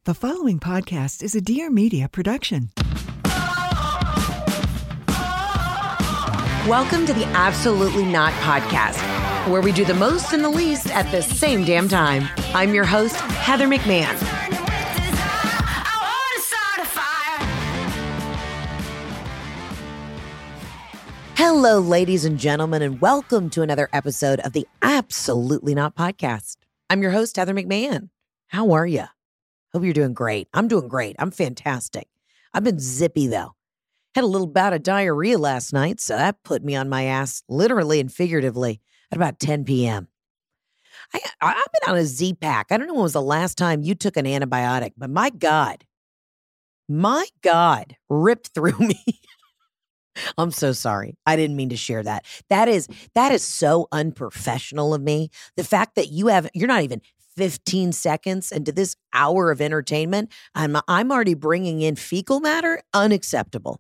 The following podcast is a Dear Media production. Welcome to the Absolutely Not podcast, where we do the most and the least at the same damn time. I'm your host, Heather McMahon. Hello, ladies and gentlemen, and welcome to another episode of the Absolutely Not podcast. I'm your host, Heather McMahon. How are you? Hope you're doing great. I'm doing great. I'm fantastic. I've been zippy, though. Had a little bout of diarrhea last night, so that put me on my ass, literally and figuratively, at about 10 p.m. I've been on a Z-Pack. I don't know when was the last time you took an antibiotic, but my God, ripped through me. I'm so sorry. I didn't mean to share that. That is so unprofessional of me. The fact that you're not even 15 seconds into this hour of entertainment, I'm already bringing in fecal matter. Unacceptable.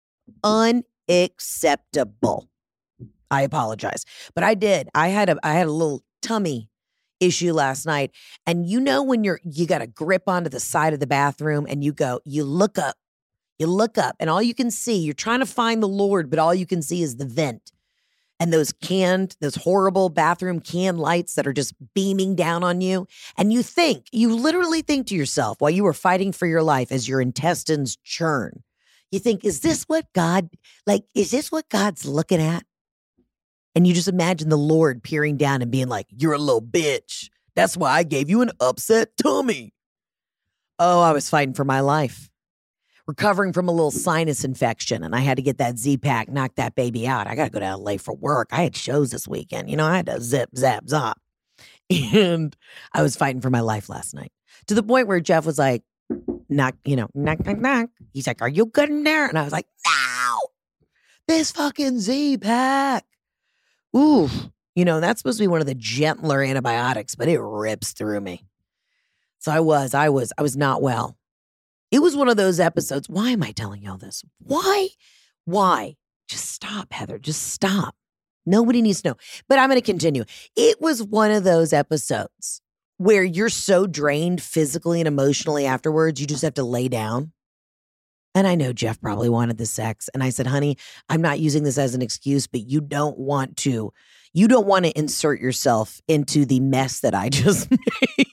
Unacceptable. I apologize. But I did. I had a little tummy issue last night. And you know when you got a grip onto the side of the bathroom and you look up, and all you can see, you're trying to find the Lord, but all you can see is the vent. And those horrible bathroom can lights that are just beaming down on you. And you literally think to yourself while you were fighting for your life as your intestines churn, you think, is this what God's looking at? And you just imagine the Lord peering down and being like, you're a little bitch. That's why I gave you an upset tummy. Oh, I was fighting for my life. Recovering from a little sinus infection, and I had to get that Z-Pack, knock that baby out. I got to go to LA for work. I had shows this weekend. I had to zip, zap, zop. And I was fighting for my life last night to the point where Jeff was like, knock, knock. He's like, are you good in there? And I was like, no, this fucking Z-Pack. Ooh, that's supposed to be one of the gentler antibiotics, but it rips through me. So I was not well. It was one of those episodes. Why am I telling y'all this? Why? Just stop, Heather. Just stop. Nobody needs to know. But I'm going to continue. It was one of those episodes where you're so drained physically and emotionally afterwards, you just have to lay down. And I know Jeff probably wanted the sex. And I said, honey, I'm not using this as an excuse, but you don't want to insert yourself into the mess that I just made.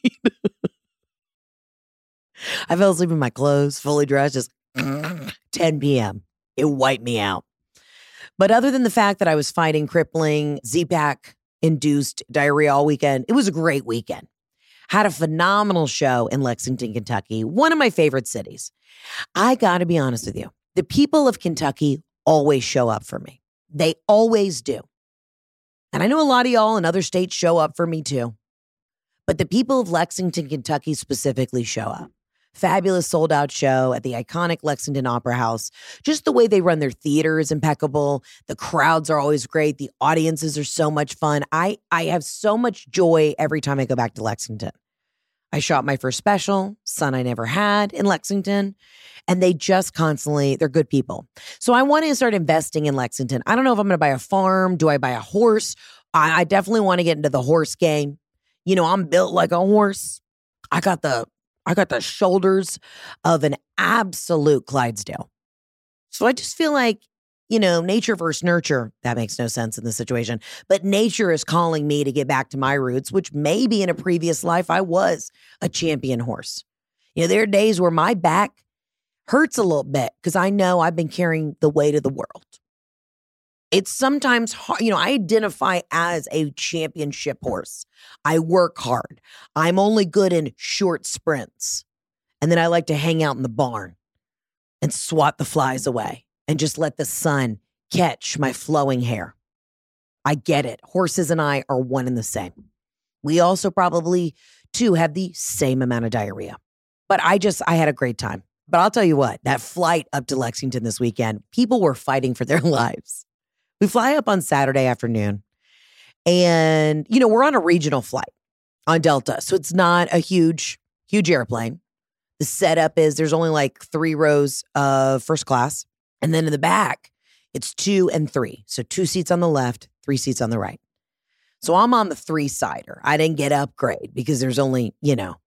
I fell asleep in my clothes, fully dressed, just 10 p.m. It wiped me out. But other than the fact that I was fighting crippling Z-Pack-induced diarrhea all weekend, it was a great weekend. Had a phenomenal show in Lexington, Kentucky, one of my favorite cities. I got to be honest with you. The people of Kentucky always show up for me. They always do. And I know a lot of y'all in other states show up for me too. But the people of Lexington, Kentucky specifically show up. Fabulous sold-out show at the iconic Lexington Opera House. Just the way they run their theater is impeccable. The crowds are always great. The audiences are so much fun. I have so much joy every time I go back to Lexington. I shot my first special, Son I Never Had, in Lexington, and they're good people. So I want to start investing in Lexington. I don't know if I'm going to buy a farm. Do I buy a horse? I definitely want to get into the horse game. I'm built like a horse. I got the shoulders of an absolute Clydesdale. So I just feel like, nature versus nurture. That makes no sense in this situation. But nature is calling me to get back to my roots, which maybe in a previous life I was a champion horse. There are days where my back hurts a little bit because I know I've been carrying the weight of the world. It's sometimes hard. I identify as a championship horse. I work hard. I'm only good in short sprints. And then I like to hang out in the barn and swat the flies away and just let the sun catch my flowing hair. I get it. Horses and I are one and the same. We also probably, too, have the same amount of diarrhea. But I had a great time. But I'll tell you what, that flight up to Lexington this weekend, people were fighting for their lives. We fly up on Saturday afternoon and, we're on a regional flight on Delta. So it's not a huge airplane. The setup is there's only like 3 rows of first class. And then in the back, it's 2 and 3. So 2 seats on the left, 3 seats on the right. So I'm on the 3-sider. I didn't get upgrade because there's only,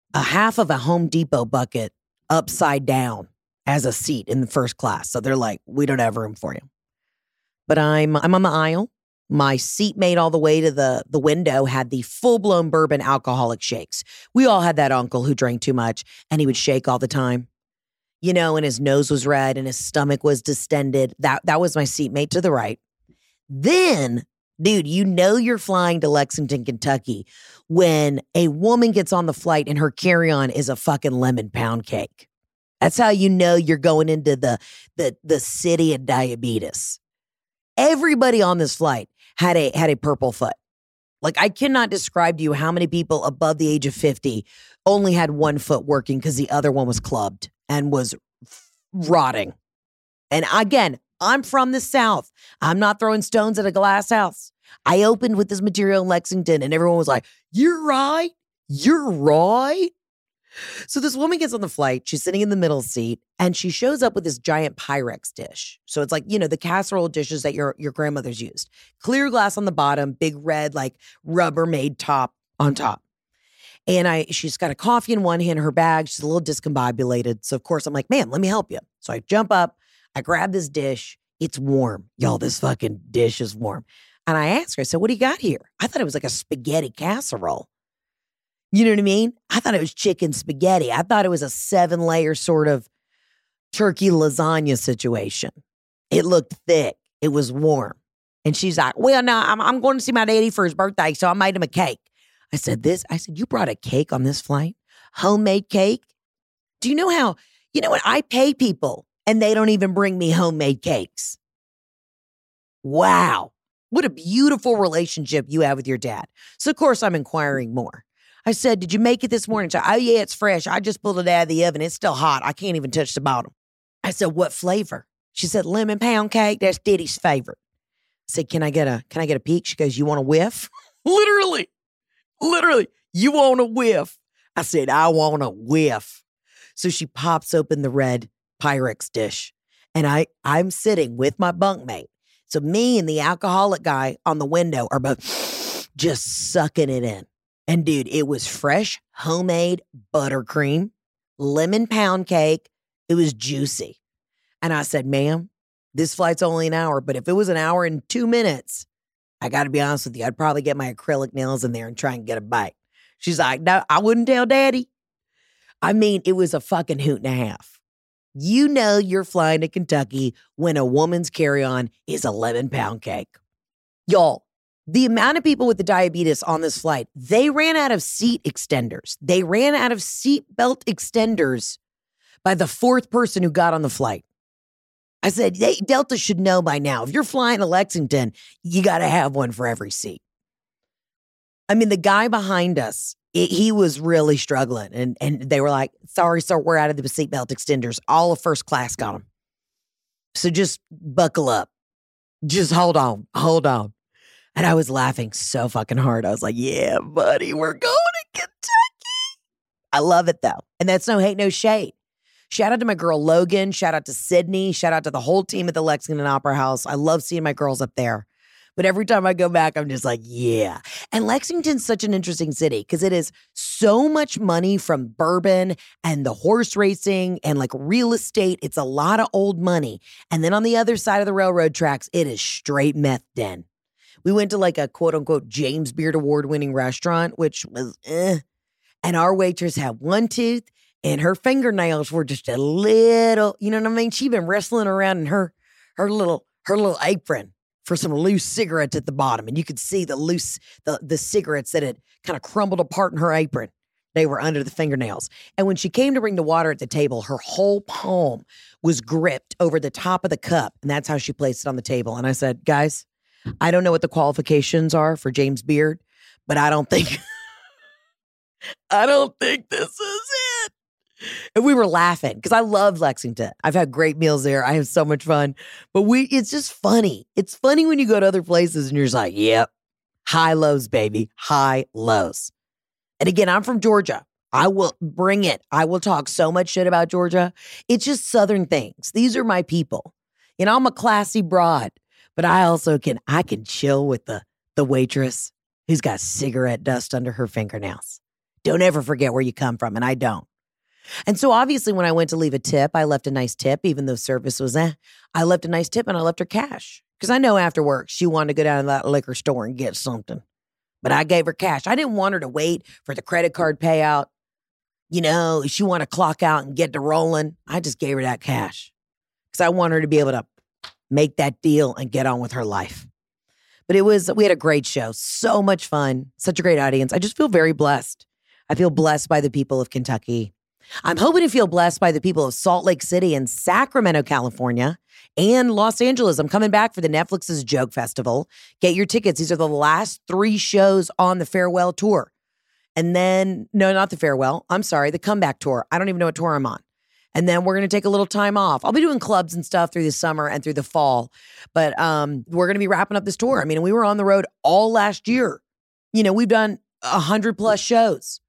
a half of a Home Depot bucket upside down as a seat in the first class. So they're like, we don't have room for you. But I'm on the aisle. My seatmate all the way to the window had the full-blown bourbon alcoholic shakes. We all had that uncle who drank too much and he would shake all the time. You know, and his nose was red and his stomach was distended. That was my seatmate to the right. Then, dude, you know you're flying to Lexington, Kentucky when a woman gets on the flight and her carry-on is a fucking lemon pound cake. That's how you know you're going into the city of diabetes. Everybody on this flight had a purple foot. Like, I cannot describe to you how many people above the age of 50 only had one foot working because the other one was clubbed and was rotting. And again, I'm from the South. I'm not throwing stones at a glass house. I opened with this material in Lexington and everyone was like, you're right. You're right. So this woman gets on the flight. She's sitting in the middle seat and she shows up with this giant Pyrex dish. So it's like, you know, the casserole dishes that your grandmother's used. Clear glass on the bottom, big red, like Rubbermaid top on top. And she's got a coffee in one hand, her bag. She's a little discombobulated. So of course I'm like, ma'am, let me help you. So I jump up, I grab this dish. It's warm. Y'all, this fucking dish is warm. And I asked her, I said, what do you got here? I thought it was like a spaghetti casserole. You know what I mean? I thought it was chicken spaghetti. I thought it was a 7-layer sort of turkey lasagna situation. It looked thick. It was warm. And she's like, well, no, I'm going to see my daddy for his birthday, so I made him a cake. I said, you brought a cake on this flight? Homemade cake? Do you know what? I pay people and they don't even bring me homemade cakes. Wow. What a beautiful relationship you have with your dad. So, of course, I'm inquiring more. I said, did you make it this morning? She said, oh, yeah, it's fresh. I just pulled it out of the oven. It's still hot. I can't even touch the bottom. I said, what flavor? She said, lemon pound cake. That's Diddy's favorite. I said, can I get a peek? She goes, you want a whiff? Literally, you want a whiff? I said, I want a whiff. So she pops open the red Pyrex dish. And I'm sitting with my bunkmate. So me and the alcoholic guy on the window are both just sucking it in. And dude, it was fresh, homemade buttercream, lemon pound cake. It was juicy. And I said, ma'am, this flight's only an hour, but if it was an hour and 2 minutes, I got to be honest with you, I'd probably get my acrylic nails in there and try and get a bite. She's like, no, I wouldn't tell daddy. I mean, it was a fucking hoot and a half. You know you're flying to Kentucky when a woman's carry-on is a lemon pound cake. Y'all, the amount of people with the diabetes on this flight, they ran out of seat extenders. They ran out of seat belt extenders by the fourth person who got on the flight. I said, Delta should know by now. If you're flying to Lexington, you got to have one for every seat. I mean, the guy behind us, he was really struggling. And they were like, sorry, sir, we're out of the seatbelt extenders. All of first class got them. So just buckle up. Just hold on. And I was laughing so fucking hard. I was like, yeah, buddy, we're going to Kentucky. I love it, though. And that's no hate, no shade. Shout out to my girl, Logan. Shout out to Sydney. Shout out to the whole team at the Lexington Opera House. I love seeing my girls up there. But every time I go back, I'm just like, yeah. And Lexington's such an interesting city because it is so much money from bourbon and the horse racing and like real estate. It's a lot of old money. And then on the other side of the railroad tracks, it is straight meth den. We went to like a quote unquote James Beard Award winning restaurant, which was And our waitress had one tooth and her fingernails were just a little, you know what I mean? She'd been wrestling around in her little apron for some loose cigarettes at the bottom. And you could see the cigarettes that had kind of crumbled apart in her apron. They were under the fingernails. And when she came to bring the water at the table, her whole palm was gripped over the top of the cup. And that's how she placed it on the table. And I said, guys, I don't know what the qualifications are for James Beard, but I don't think this is it. And we were laughing because I love Lexington. I've had great meals there. I have so much fun. But it's just funny. It's funny when you go to other places and you're just like, yep, high lows, baby, high lows. And again, I'm from Georgia. I will bring it. I will talk so much shit about Georgia. It's just Southern things. These are my people. You know, I'm a classy broad, but I also can chill with the waitress who's got cigarette dust under her fingernails. Don't ever forget where you come from, and I don't. And so obviously when I went to leave a tip, I left a nice tip, even though service was I left a nice tip and I left her cash. Because I know after work, she wanted to go down to that liquor store and get something. But I gave her cash. I didn't want her to wait for the credit card payout. You know, she wanted to clock out and get to rolling. I just gave her that cash. Because I want her to be able to make that deal and get on with her life. But we had a great show. So much fun. Such a great audience. I just feel very blessed. I feel blessed by the people of Kentucky. I'm hoping to feel blessed by the people of Salt Lake City and Sacramento, California, and Los Angeles. I'm coming back for the Netflix's Joke Festival. Get your tickets. These are the last 3 shows on the farewell tour. And then, no, not the farewell. I'm sorry, the comeback tour. I don't even know what tour I'm on. And then we're going to take a little time off. I'll be doing clubs and stuff through the summer and through the fall. But we're going to be wrapping up this tour. I mean, we were on the road all last year. You know, we've done 100+ shows.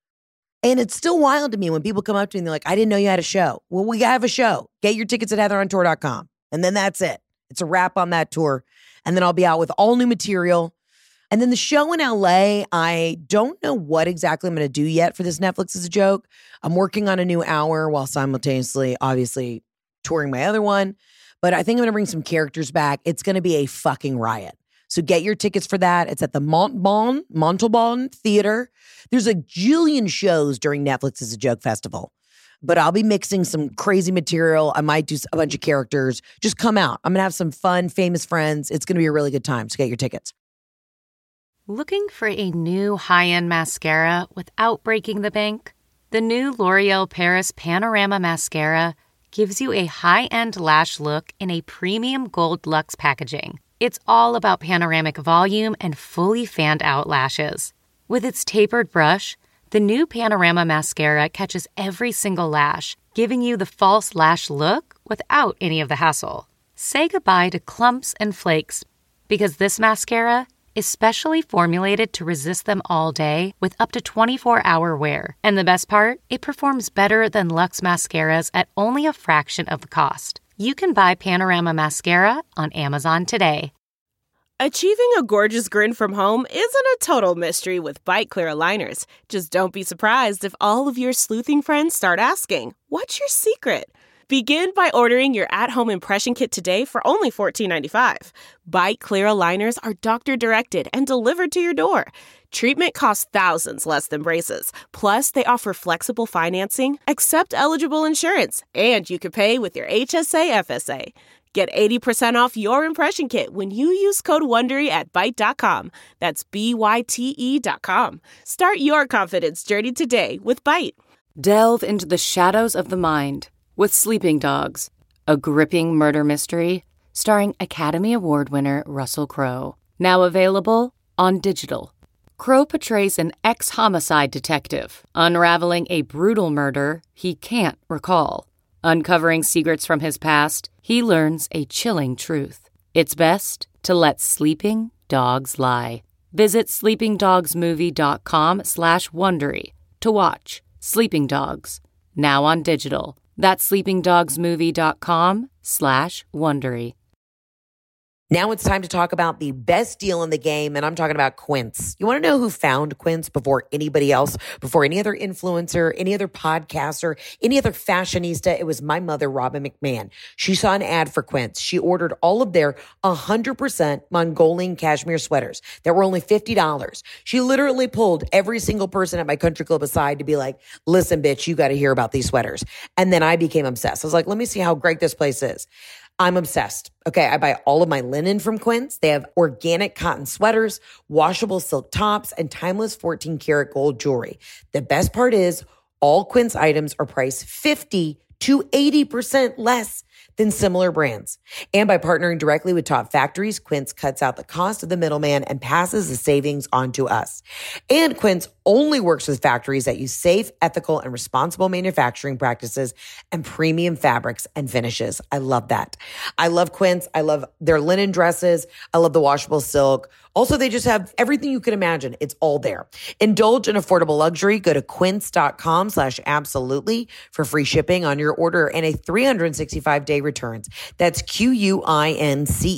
And it's still wild to me when people come up to me and they're like, I didn't know you had a show. Well, we have a show. Get your tickets at heatherontour.com. And then that's it. It's a wrap on that tour. And then I'll be out with all new material. And then the show in LA, I don't know what exactly I'm going to do yet for this Netflix is a Joke. I'm working on a new hour while simultaneously, obviously, touring my other one. But I think I'm going to bring some characters back. It's going to be a fucking riot. So get your tickets for that. It's at the Montalban Theater. There's a jillion shows during Netflix is a Joke Festival. But I'll be mixing some crazy material. I might do a bunch of characters. Just come out. I'm going to have some fun, famous friends. It's going to be a really good time. So get your tickets. Looking for a new high-end mascara without breaking the bank? The new L'Oreal Paris Panorama Mascara gives you a high-end lash look in a premium gold luxe packaging. It's all about panoramic volume and fully fanned-out lashes. With its tapered brush, the new Panorama Mascara catches every single lash, giving you the false lash look without any of the hassle. Say goodbye to clumps and flakes, because this mascara is specially formulated to resist them all day with up to 24-hour wear. And the best part? It performs better than Luxe mascaras at only a fraction of the cost. You can buy Panorama Mascara on Amazon today. Achieving a gorgeous grin from home isn't a total mystery with Byte Clear aligners. Just don't be surprised if all of your sleuthing friends start asking, "What's your secret?" Begin by ordering your at-home impression kit today for only $14.95. Byte Clear aligners are doctor-directed and delivered to your door. Treatment costs thousands less than braces. Plus, they offer flexible financing, accept eligible insurance, and you can pay with your HSA FSA. Get 80% off your impression kit when you use code WONDERY at Byte.com. That's BYTE.com. Start your confidence journey today with Byte. Delve into the shadows of the mind with Sleeping Dogs, a gripping murder mystery starring Academy Award winner Russell Crowe. Now available on digital. Crowe portrays an ex-homicide detective unraveling a brutal murder he can't recall. Uncovering secrets from his past, he learns a chilling truth. It's best to let sleeping dogs lie. Visit sleepingdogsmovie.com/Wondery to watch Sleeping Dogs, now on digital. That's sleepingdogsmovie.com/Wondery. Now it's time to talk about the best deal in the game, and I'm talking about Quince. You want to know who found Quince before anybody else, before any other influencer, any other podcaster, any other fashionista? It was my mother, Robin McMahon. She saw an ad for Quince. She ordered all of their 100% Mongolian cashmere sweaters that were only $50. She literally pulled every single person at my country club aside to be like, listen, bitch, you got to hear about these sweaters. And then I became obsessed. I was like, let me see how great this place is. I'm obsessed. Okay, I buy all of my linen from Quince. They have organic cotton sweaters, washable silk tops, and timeless 14-karat gold jewelry. The best part is all Quince items are priced 50 to 80% less than similar brands. And by partnering directly with top factories, Quince cuts out the cost of the middleman and passes the savings on to us. And Quince only works with factories that use safe, ethical, and responsible manufacturing practices and premium fabrics and finishes. I love that. I love Quince. I love their linen dresses. I love the washable silk. Also, they just have everything you can imagine. It's all there. Indulge in affordable luxury. Go to quince.com/absolutely for free shipping on your order and a 365-day returns. That's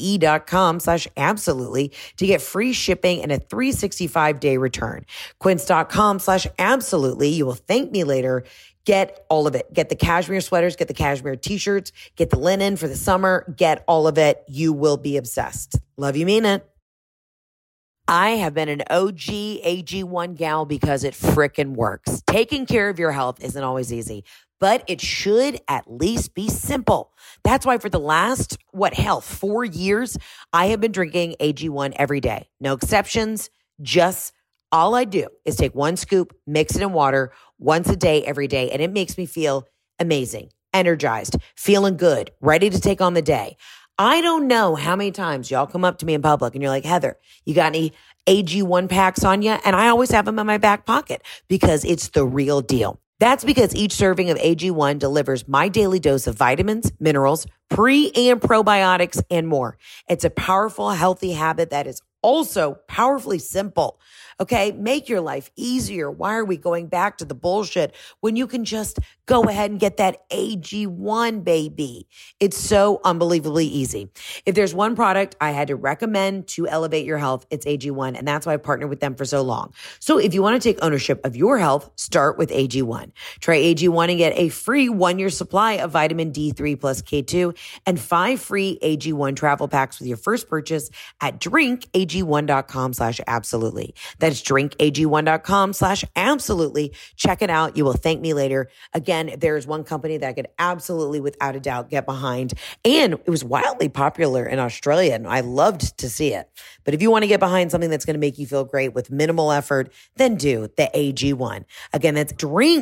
QUINCE.com/absolutely to get free shipping and a 365-day return. Quince.com AG1.com/absolutely. You will thank me later. Get all of it. Get the cashmere sweaters, get the cashmere t-shirts, get the linen for the summer, get all of it. You will be obsessed. Love you, mean it. I have been an OG AG1 gal because it frickin' works. Taking care of your health isn't always easy, but it should at least be simple. That's why for the last, 4 years, I have been drinking AG1 every day. No exceptions, just all I do is take 1 scoop, mix it in water once a day, every day, and it makes me feel amazing, energized, feeling good, ready to take on the day. I don't know how many times y'all come up to me in public and you're like, Heather, you got any AG1 packs on you? And I always have them in my back pocket because it's the real deal. That's because each serving of AG1 delivers my daily dose of vitamins, minerals, pre- and probiotics, and more. It's a powerful, healthy habit that is also powerfully simple. Okay, make your life easier. Why are we going back to the bullshit when you can just go ahead and get that AG1, baby? It's so unbelievably easy. If there's one product I had to recommend to elevate your health, it's AG1, and that's why I've partnered with them for so long. So if you want to take ownership of your health, start with AG1. Try AG1 and get a free 1-year supply of vitamin D3 plus K2 and 5 free AG1 travel packs with your first purchase at drinkag1.com/absolutely. That's drinkag1.com/absolutely. Check it out. You will thank me later. Again, if there is one company that I could absolutely, without a doubt, get behind, and it was wildly popular in Australia, and I loved to see it. But if you want to get behind something that's going to make you feel great with minimal effort, then do the AG1. Again, that's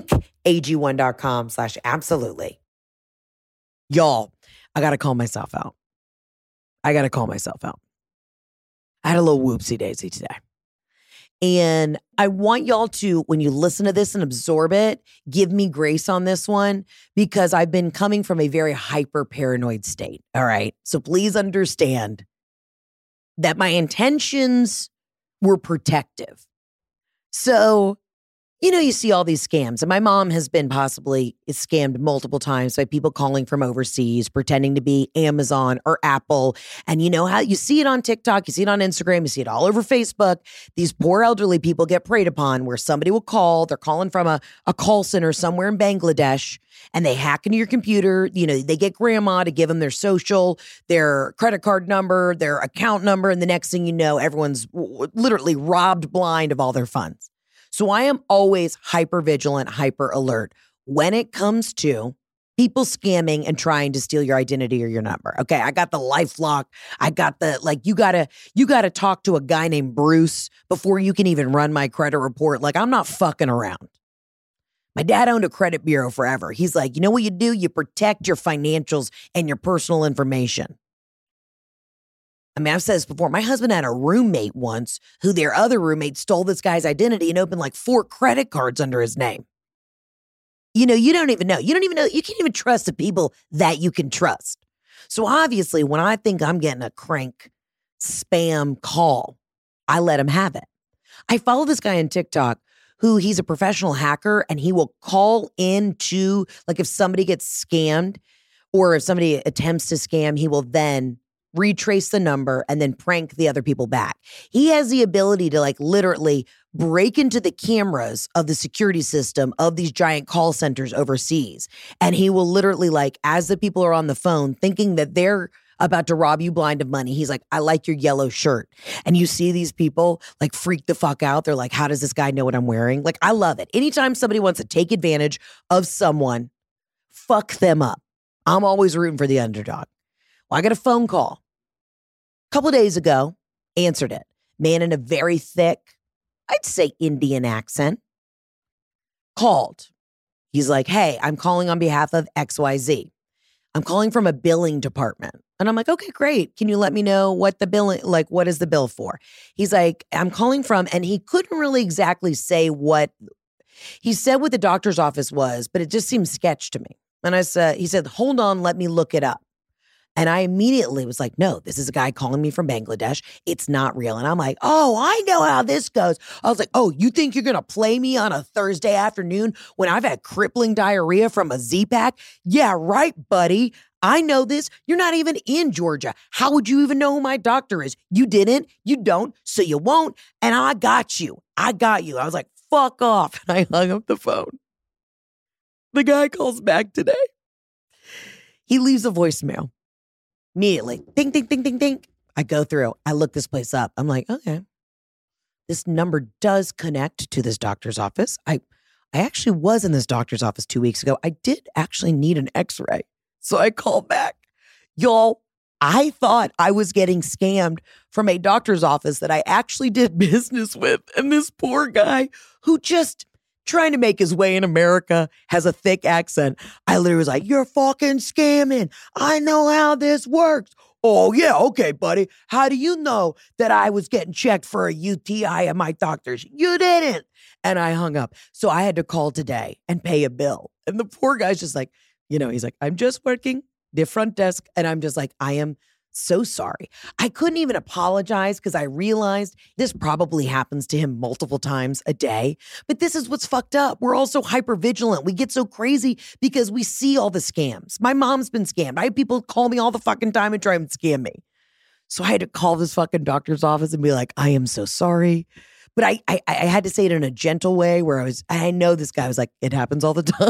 drinkag1.com/absolutely. Y'all, I got to call myself out. I had a little whoopsie daisy today. And I want y'all to, when you listen to this and absorb it, give me grace on this one because I've been coming from a very hyper paranoid state. All right. So please understand that my intentions were protective. So, you see all these scams, and my mom has been possibly scammed multiple times by people calling from overseas, pretending to be Amazon or Apple. And you know how you see it on TikTok, you see it on Instagram, you see it all over Facebook. These poor elderly people get preyed upon where somebody will call, they're calling from a call center somewhere in Bangladesh, and they hack into your computer. They get grandma to give them their social, their credit card number, their account number. And the next thing you know, everyone's literally robbed blind of all their funds. So I am always hyper vigilant, hyper alert when it comes to people scamming and trying to steal your identity or your number. Okay, I got the LifeLock. I got the, you gotta talk to a guy named Bruce before you can even run my credit report. I'm not fucking around. My dad owned a credit bureau forever. He's like, you know what you do? You protect your financials and your personal information. I mean, I've said this before. My husband had a roommate once who their other roommate stole this guy's identity and opened 4 credit cards under his name. You don't even know. You can't even trust the people that you can trust. So obviously, when I think I'm getting a crank spam call, I let him have it. I follow this guy on TikTok who he's a professional hacker, and he will call into, if somebody gets scammed or if somebody attempts to scam, he will then retrace the number and then prank the other people back. He has the ability to literally break into the cameras of the security system of these giant call centers overseas. And he will literally as the people are on the phone thinking that they're about to rob you blind of money, he's like, I like your yellow shirt. And you see these people freak the fuck out. They're like, how does this guy know what I'm wearing? I love it. Anytime somebody wants to take advantage of someone, fuck them up. I'm always rooting for the underdog. Well, I got a phone call a couple of days ago, answered it. Man in a very thick, I'd say Indian accent, called. He's like, hey, I'm calling on behalf of XYZ. I'm calling from a billing department. And I'm like, okay, great. Can you let me know what the billing, what is the bill for? He's like, I'm calling from, and he couldn't really exactly say what, he said what the doctor's office was, but it just seemed sketch to me. And he said, hold on, let me look it up. And I immediately was like, no, this is a guy calling me from Bangladesh. It's not real. And I'm like, oh, I know how this goes. I was like, oh, you think you're going to play me on a Thursday afternoon when I've had crippling diarrhea from a Z-Pack? Yeah, right, buddy. I know this. You're not even in Georgia. How would you even know who my doctor is? You didn't. You don't. So you won't. And I got you. I got you. I was like, fuck off. And I hung up the phone. The guy calls back today. He leaves a voicemail. Immediately. Ding, ding, ding, ding, ding. I go through. I look this place up. I'm like, okay. This number does connect to this doctor's office. I actually was in this doctor's office 2 weeks ago. I did actually need an x-ray. So I called back. Y'all, I thought I was getting scammed from a doctor's office that I actually did business with. And this poor guy who just trying to make his way in America has a thick accent. I literally was like, you're fucking scamming. I know how this works. Oh, yeah, okay, buddy. How do you know that I was getting checked for a UTI at my doctor's? You didn't. And I hung up. So I had to call today and pay a bill. And the poor guy's just like, he's like, I'm just working the front desk. And I'm just like, I am so sorry. I couldn't even apologize because I realized this probably happens to him multiple times a day. But this is what's fucked up. We're all so hyper vigilant. We get so crazy because we see all the scams. My mom's been scammed. I have people call me all the fucking time and try and scam me. So I had to call this fucking doctor's office and be like, I am so sorry. But I had to say it in a gentle way where I know this guy was like, it happens all the time.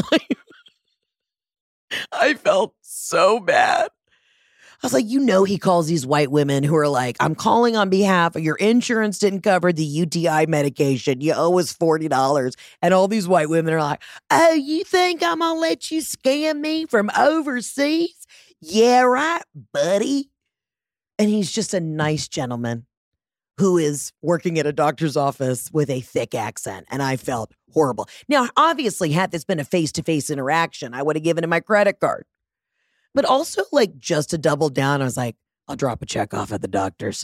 I felt so bad. I was like, he calls these white women who are like, I'm calling on behalf of your insurance didn't cover the UTI medication. You owe us $40. And all these white women are like, oh, you think I'm going to let you scam me from overseas? Yeah, right, buddy. And he's just a nice gentleman who is working at a doctor's office with a thick accent. And I felt horrible. Now, obviously, had this been a face-to-face interaction, I would have given him my credit card. But also, like, just to double down, I was like, I'll drop a check off at the doctor's.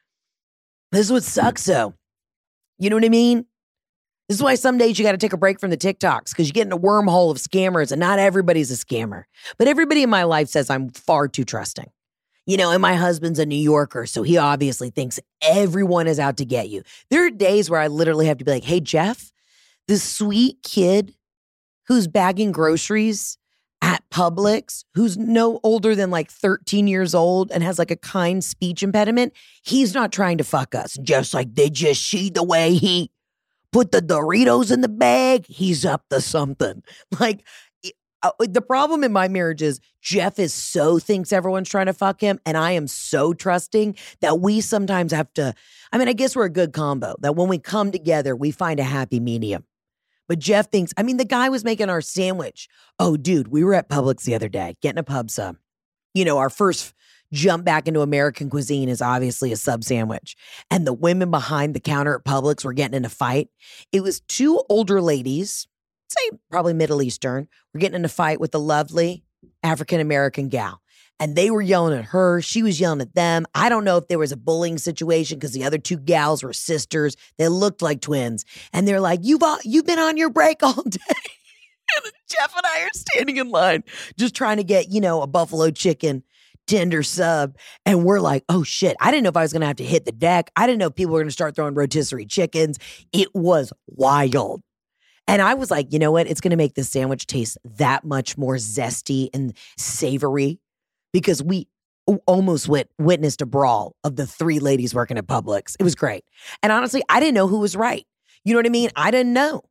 This is what sucks, though. You know what I mean? This is why some days you got to take a break from the TikToks because you get in a wormhole of scammers, and not everybody's a scammer. But everybody in my life says I'm far too trusting. And my husband's a New Yorker, so he obviously thinks everyone is out to get you. There are days where I literally have to be like, hey, Jeff, this sweet kid who's bagging groceries at Publix, who's no older than like 13 years old and has like a kind speech impediment, he's not trying to fuck us. Just like, did you see the way he put the Doritos in the bag? He's up to something. Like, the problem in my marriage is Jeff thinks everyone's trying to fuck him, and I am so trusting that we sometimes have to, I guess we're a good combo, that when we come together, we find a happy medium. But Jeff thinks, the guy was making our sandwich. Oh, dude, we were at Publix the other day, getting a pub sub. Our first jump back into American cuisine is obviously a sub sandwich. And the women behind the counter at Publix were getting in a fight. It was two older ladies, say probably Middle Eastern, were getting in a fight with the lovely African-American gal. And they were yelling at her. She was yelling at them. I don't know if there was a bullying situation because the other two gals were sisters. They looked like twins. And they're like, you've been on your break all day. And Jeff and I are standing in line just trying to get, a buffalo chicken tender sub. And we're like, oh shit, I didn't know if I was going to have to hit the deck. I didn't know if people were going to start throwing rotisserie chickens. It was wild. And I was like, you know what? It's going to make this sandwich taste that much more zesty and savory because we almost witnessed a brawl of the three ladies working at Publix. It was great. And honestly, I didn't know who was right. You know what I mean? I didn't know.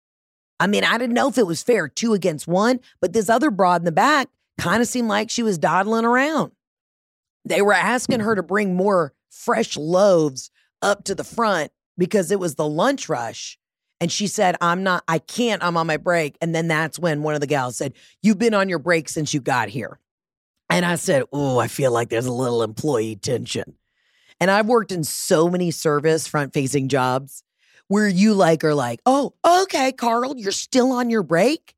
I didn't know if it was fair 2 against 1, but this other broad in the back kind of seemed like she was dawdling around. They were asking her to bring more fresh loaves up to the front because it was the lunch rush. And she said, I'm on my break. And then that's when one of the gals said, you've been on your break since you got here. And I said, oh, I feel like there's a little employee tension. And I've worked in so many service front-facing jobs where you are like, oh, okay, Carl, you're still on your break?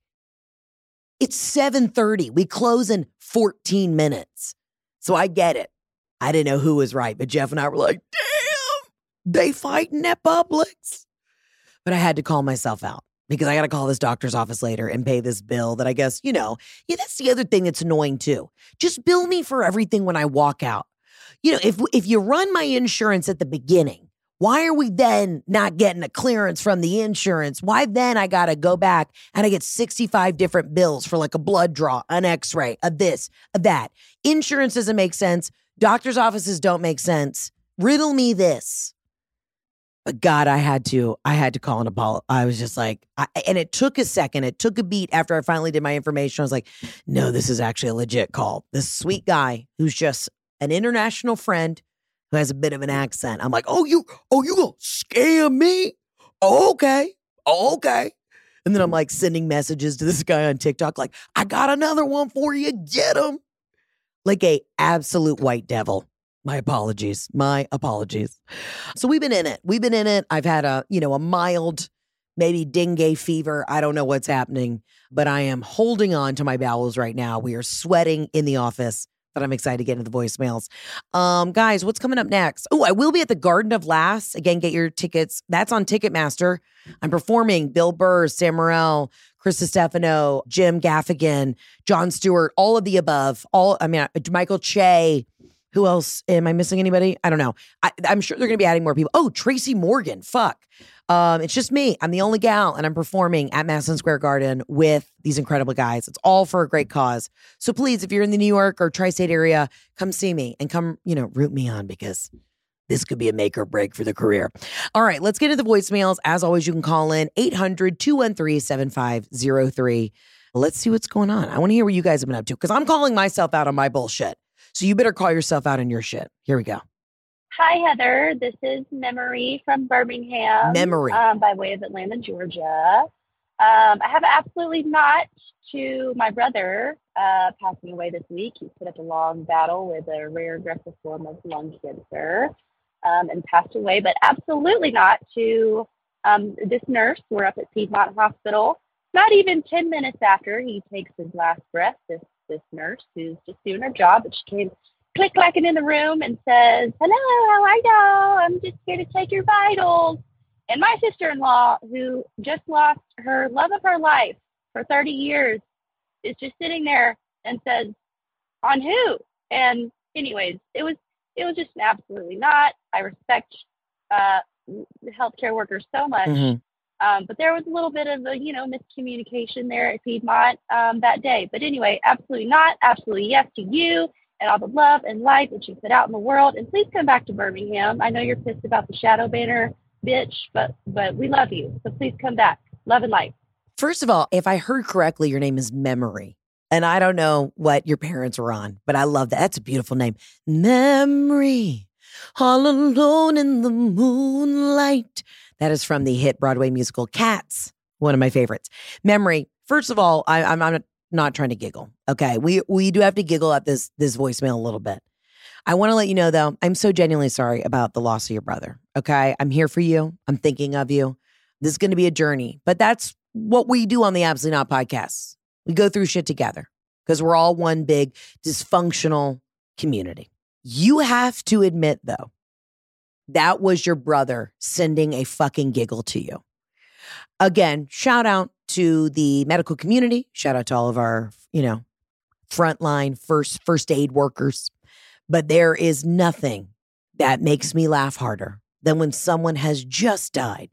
It's 7:30. We close in 14 minutes. So I get it. I didn't know who was right, but Jeff and I were like, damn, they fighting at Publix. But I had to call myself out because I got to call this doctor's office later and pay this bill that I guess, that's the other thing that's annoying too. Just bill me for everything when I walk out. If you run my insurance at the beginning, why are we then not getting a clearance from the insurance? Why then I got to go back and I get 65 different bills for like a blood draw, an x-ray, a this, a that. Insurance doesn't make sense. Doctor's offices don't make sense. Riddle me this. But God, I had to call an apology. I was just like, and it took a second. It took a beat after I finally did my information. I was like, no, this is actually a legit call. This sweet guy who's just an international friend who has a bit of an accent. I'm like, you gonna scam me? Okay. And then I'm like sending messages to this guy on TikTok, like, I got another one for you. Get him. Like a absolute white devil. My apologies. So we've been in it. I've had a mild, maybe dengue fever. I don't know what's happening, but I am holding on to my bowels right now. We are sweating in the office, but I'm excited to get into the voicemails. Guys, what's coming up next? Oh, I will be at the Garden of Laughs. Again, get your tickets. That's on Ticketmaster. I'm performing Bill Burr, Sam Morril, Chris Stefano, Jim Gaffigan, Jon Stewart, all of the above. Michael Che. Who else? Am I missing anybody? I don't know. I'm sure they're going to be adding more people. Oh, Tracy Morgan. Fuck. It's just me. I'm the only gal, and I'm performing at Madison Square Garden with these incredible guys. It's all for a great cause. So please, if you're in the New York or tri-state area, come see me and come, root me on, because this could be a make or break for the career. All right, let's get into the voicemails. As always, you can call in 800-213-7503. Let's see what's going on. I want to hear what you guys have been up to, because I'm calling myself out on my bullshit. So you better call yourself out on your shit. Here we go. Hi, Heather. This is Memory from Birmingham. Memory. By way of Atlanta, Georgia. I have absolutely not to my brother passing away this week. He put up a long battle with a rare aggressive form of lung cancer and passed away, but absolutely not to this nurse. We're up at Piedmont Hospital. Not even 10 minutes after he takes his last breath, this nurse who's just doing her job, but she came click-clacking in the room and says, hello, how are y'all? I'm just here to take your vitals. And my sister-in-law, who just lost her love of her life for 30 years, is just sitting there and says, on who? And anyways, it was just absolutely not. I respect healthcare workers so much. Mm-hmm. But there was a little bit of a, miscommunication there at Piedmont that day. But anyway, absolutely not. Absolutely yes to you and all the love and light that you put out in the world. And please come back to Birmingham. I know you're pissed about the shadow banner, bitch, but we love you. So please come back. Love and light. First of all, if I heard correctly, your name is Memory. And I don't know what your parents were on, but I love that. That's a beautiful name. Memory, all alone in the moonlight. That is from the hit Broadway musical Cats, one of my favorites. Memory, first of all, I'm not trying to giggle, okay? We do have to giggle at this voicemail a little bit. I want to let you know, though, I'm so genuinely sorry about the loss of your brother, okay? I'm here for you. I'm thinking of you. This is going to be a journey, but that's what we do on the Absolutely Not podcast. We go through shit together because we're all one big dysfunctional community. You have to admit, though, that was your brother sending a fucking giggle to you. Again, shout out to the medical community. Shout out to all of our, frontline first aid workers. But there is nothing that makes me laugh harder than when someone has just died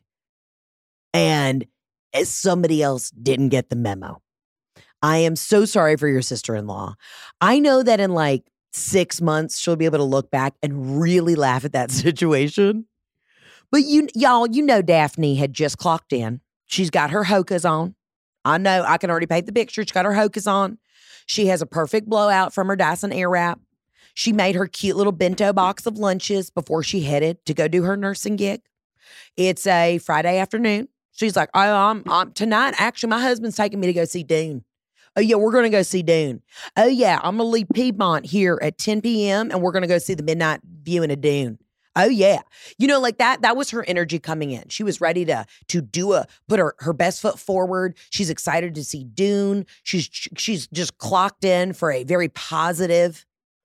and somebody else didn't get the memo. I am so sorry for your sister-in-law. I know that in 6 months, she'll be able to look back and really laugh at that situation. But y'all, Daphne had just clocked in. She's got her hokas on. I know, I can already paint the picture. She's got her hokas on. She has a perfect blowout from her Dyson Airwrap. She made her cute little bento box of lunches before she headed to go do her nursing gig. It's a Friday afternoon. She's like, I'm tonight, actually, my husband's taking me to go see Dune. Oh, yeah, we're going to go see Dune. Oh, yeah, I'm going to leave Piedmont here at 10 p.m. and we're going to go see the midnight viewing of Dune. Oh, yeah. That was her energy coming in. She was ready to put her best foot forward. She's excited to see Dune. She's just clocked in for a very positive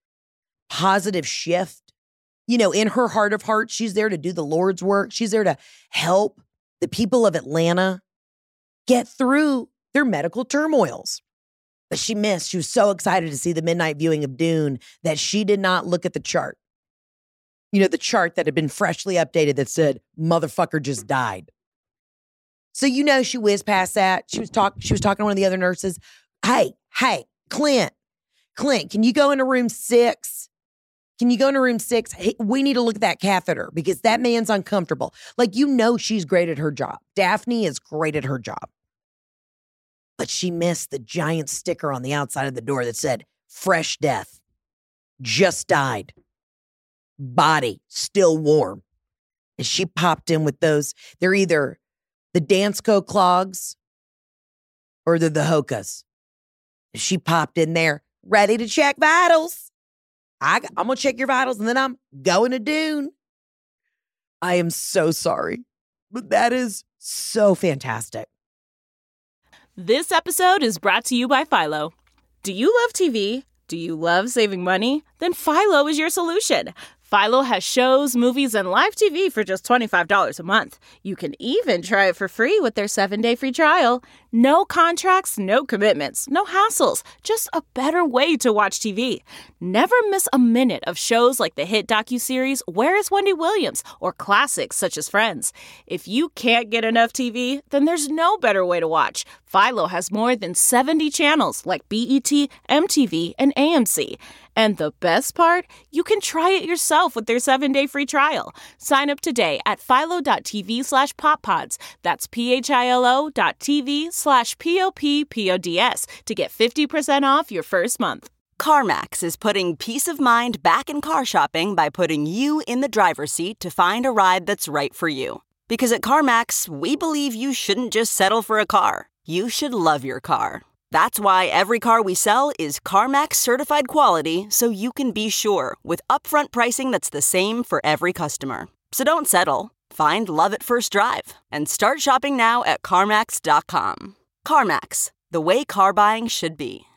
shift. In her heart of hearts, she's there to do the Lord's work. She's there to help the people of Atlanta get through their medical turmoils. But she missed. She was so excited to see the midnight viewing of Dune that she did not look at the chart. The chart that had been freshly updated that said, motherfucker just died. So, she whizzed past that. She was talking to one of the other nurses. Hey, Clint, can you go into room 6? Can you go into room 6? Hey, we need to look at that catheter because that man's uncomfortable. Like, she's great at her job. Daphne is great at her job. But she missed the giant sticker on the outside of the door that said, fresh death. Just died. Body still warm. And she popped in with those. They're either the Dansko clogs or they're the Hokas. She popped in there ready to check vitals. I'm going to check your vitals and then I'm going to Dune. I am so sorry, but that is so fantastic. This episode is brought to you by Philo. Do you love TV? Do you love saving money? Then Philo is your solution. Philo has shows, movies, and live TV for just $25 a month. You can even try it for free with their 7-day free trial. No contracts, no commitments, no hassles. Just a better way to watch TV. Never miss a minute of shows like the hit docuseries Where is Wendy Williams? Or classics such as Friends. If you can't get enough TV, then there's no better way to watch. Philo has more than 70 channels like BET, MTV, and AMC. And the best part? You can try it yourself with their 7-day free trial. Sign up today at philo.tv/poppods. That's philo.tv/POPPODS to get 50% off your first month. CarMax is putting peace of mind back in car shopping by putting you in the driver's seat to find a ride that's right for you. Because at CarMax, we believe you shouldn't just settle for a car. You should love your car. That's why every car we sell is CarMax certified quality, so you can be sure with upfront pricing that's the same for every customer. So don't settle. Find love at first drive and start shopping now at CarMax.com. CarMax, the way car buying should be.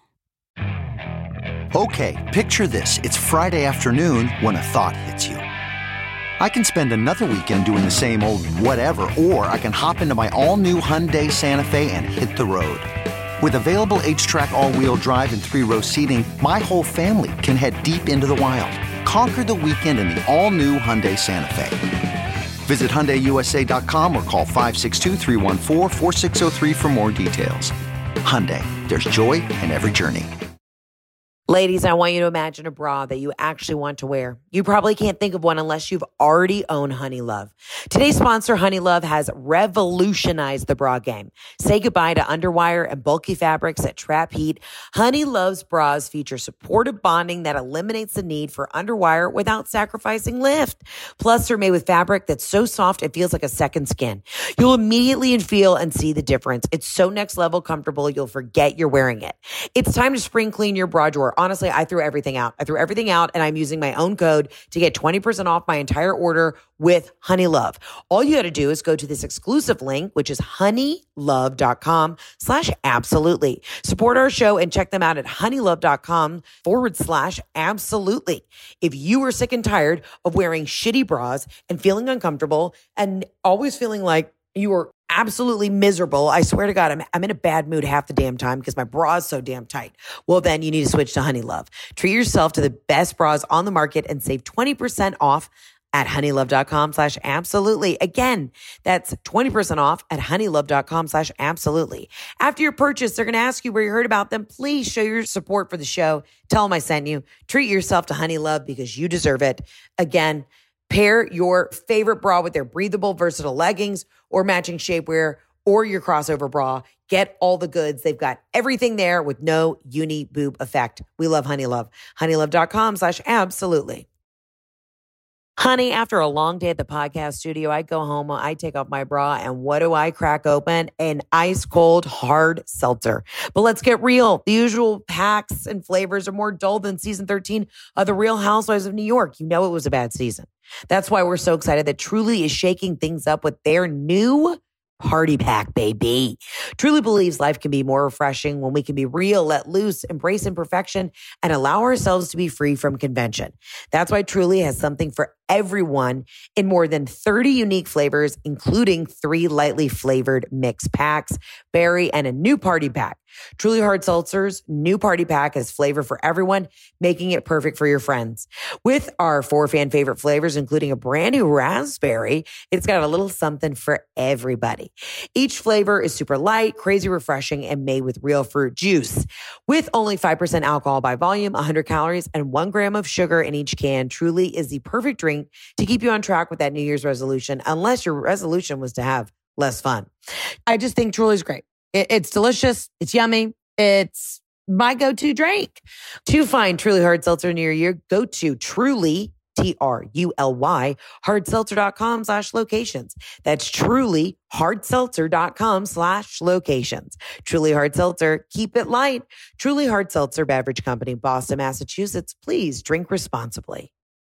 Okay, picture this. It's Friday afternoon when a thought hits you. I can spend another weekend doing the same old whatever, or I can hop into my all-new Hyundai Santa Fe and hit the road. With available H-Track all-wheel drive and 3-row seating, my whole family can head deep into the wild. Conquer the weekend in the all-new Hyundai Santa Fe. Visit HyundaiUSA.com or call 562-314-4603 for more details. Hyundai, there's joy in every journey. Ladies, I want you to imagine a bra that you actually want to wear. You probably can't think of one unless you've already owned Honeylove. Today's sponsor, Honeylove, has revolutionized the bra game. Say goodbye to underwire and bulky fabrics that trap heat. Honeylove's bras feature supportive bonding that eliminates the need for underwire without sacrificing lift. Plus, they're made with fabric that's so soft it feels like a second skin. You'll immediately feel and see the difference. It's so next level comfortable, you'll forget you're wearing it. It's time to spring clean your bra drawer. Honestly, I threw everything out. And I'm using my own code to get 20% off my entire order with Honeylove. All you got to do is go to this exclusive link, which is honeylove.com/absolutely. Support our show and check them out at honeylove.com/absolutely. If you are sick and tired of wearing shitty bras and feeling uncomfortable and always feeling like you are absolutely miserable, I swear to God, I'm in a bad mood half the damn time because my bra is so damn tight. Well, then you need to switch to Honeylove. Treat yourself to the best bras on the market and save 20% off at honeylove.com/absolutely. Again, that's 20% off at honeylove.com/absolutely. After your purchase, they're going to ask you where you heard about them. Please show your support for the show. Tell them I sent you. Treat yourself to Honeylove because you deserve it. Again, pair your favorite bra with their breathable, versatile leggings or matching shapewear or your crossover bra. Get all the goods. They've got everything there with no uni boob effect. We love Honeylove. Honeylove.com/absolutely. Honey, after a long day at the podcast studio, I go home, I take off my bra, and what do I crack open? An ice cold hard seltzer. But let's get real. The usual packs and flavors are more dull than season 13 of The Real Housewives of New York. You know it was a bad season. That's why we're so excited that Truly is shaking things up with their new party pack, baby. Truly believes life can be more refreshing when we can be real, let loose, embrace imperfection, and allow ourselves to be free from convention. That's why Truly has something for everyone in more than 30 unique flavors, including 3 lightly flavored mixed packs, berry, and a new party pack. Truly Hard Seltzer's new party pack has flavor for everyone, making it perfect for your friends. With our 4 fan favorite flavors, including a brand new raspberry, it's got a little something for everybody. Each flavor is super light, crazy refreshing, and made with real fruit juice. With only 5% alcohol by volume, 100 calories, and 1 gram of sugar in each can, Truly is the perfect drink to keep you on track with that New Year's resolution, unless your resolution was to have less fun. I just think Truly's great. It's delicious. It's yummy. It's my go-to drink. To find Truly Hard Seltzer near you, go to Truly, Truly, hardseltzer.com/locations. That's Truly, hardseltzer.com/locations. Truly Hard Seltzer, keep it light. Truly Hard Seltzer Beverage Company, Boston, Massachusetts. Please drink responsibly.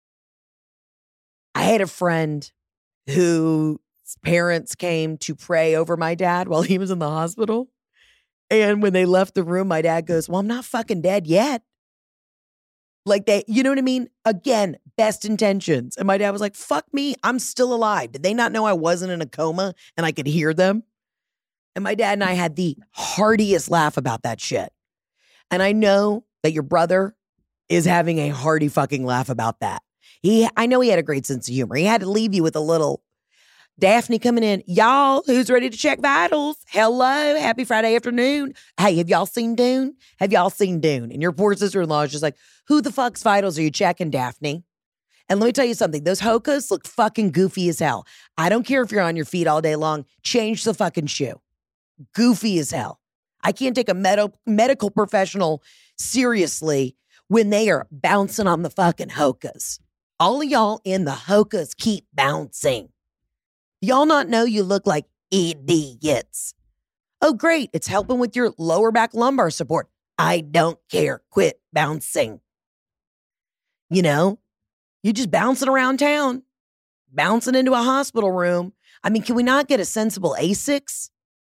I had a friend whose parents came to pray over my dad while he was in the hospital. And when they left the room, my dad goes, "Well, I'm not fucking dead yet." Like you know what I mean? Again, best intentions. And my dad was like, "Fuck me, I'm still alive. Did they not know I wasn't in a coma and I could hear them?" And my dad and I had the heartiest laugh about that shit. And I know that your brother is having a hearty fucking laugh about that. I know he had a great sense of humor. He had to leave you with a little Daphne coming in. "Y'all, who's ready to check vitals? Hello, happy Friday afternoon. Hey, have y'all seen Dune? Have y'all seen Dune?" And your poor sister-in-law is just like, "Who the fuck's vitals are you checking, Daphne?" And let me tell you something. Those Hokas look fucking goofy as hell. I don't care if you're on your feet all day long. Change the fucking shoe. Goofy as hell. I can't take a medical professional seriously when they are bouncing on the fucking Hokas. All of y'all in the Hokas keep bouncing. Y'all not know you look like idiots. "Oh, great. It's helping with your lower back lumbar support." I don't care. Quit bouncing. You know, you're just bouncing around town, bouncing into a hospital room. I mean, can we not get a sensible Asics?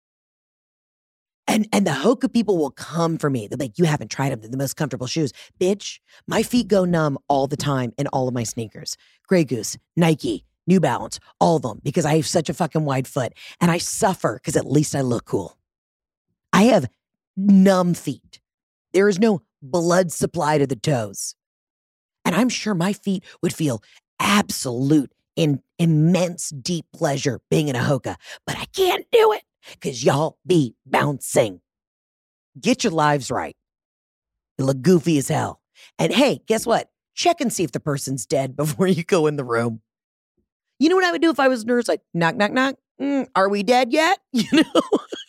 And the Hoka people will come for me. They're like, "You haven't tried them. They're the most comfortable shoes." Bitch, my feet go numb all the time in all of my sneakers. Grey Goose, Nike, New Balance, all of them, because I have such a fucking wide foot. And I suffer because at least I look cool. I have numb feet. There is no blood supply to the toes. And I'm sure my feet would feel absolute immense deep pleasure being in a Hoka. But I can't do it because y'all be bouncing. Get your lives right. You look goofy as hell. And hey, guess what? Check and see if the person's dead before you go in the room. You know what I would do if I was a nurse? Like, knock, knock, knock. Are we dead yet? You know?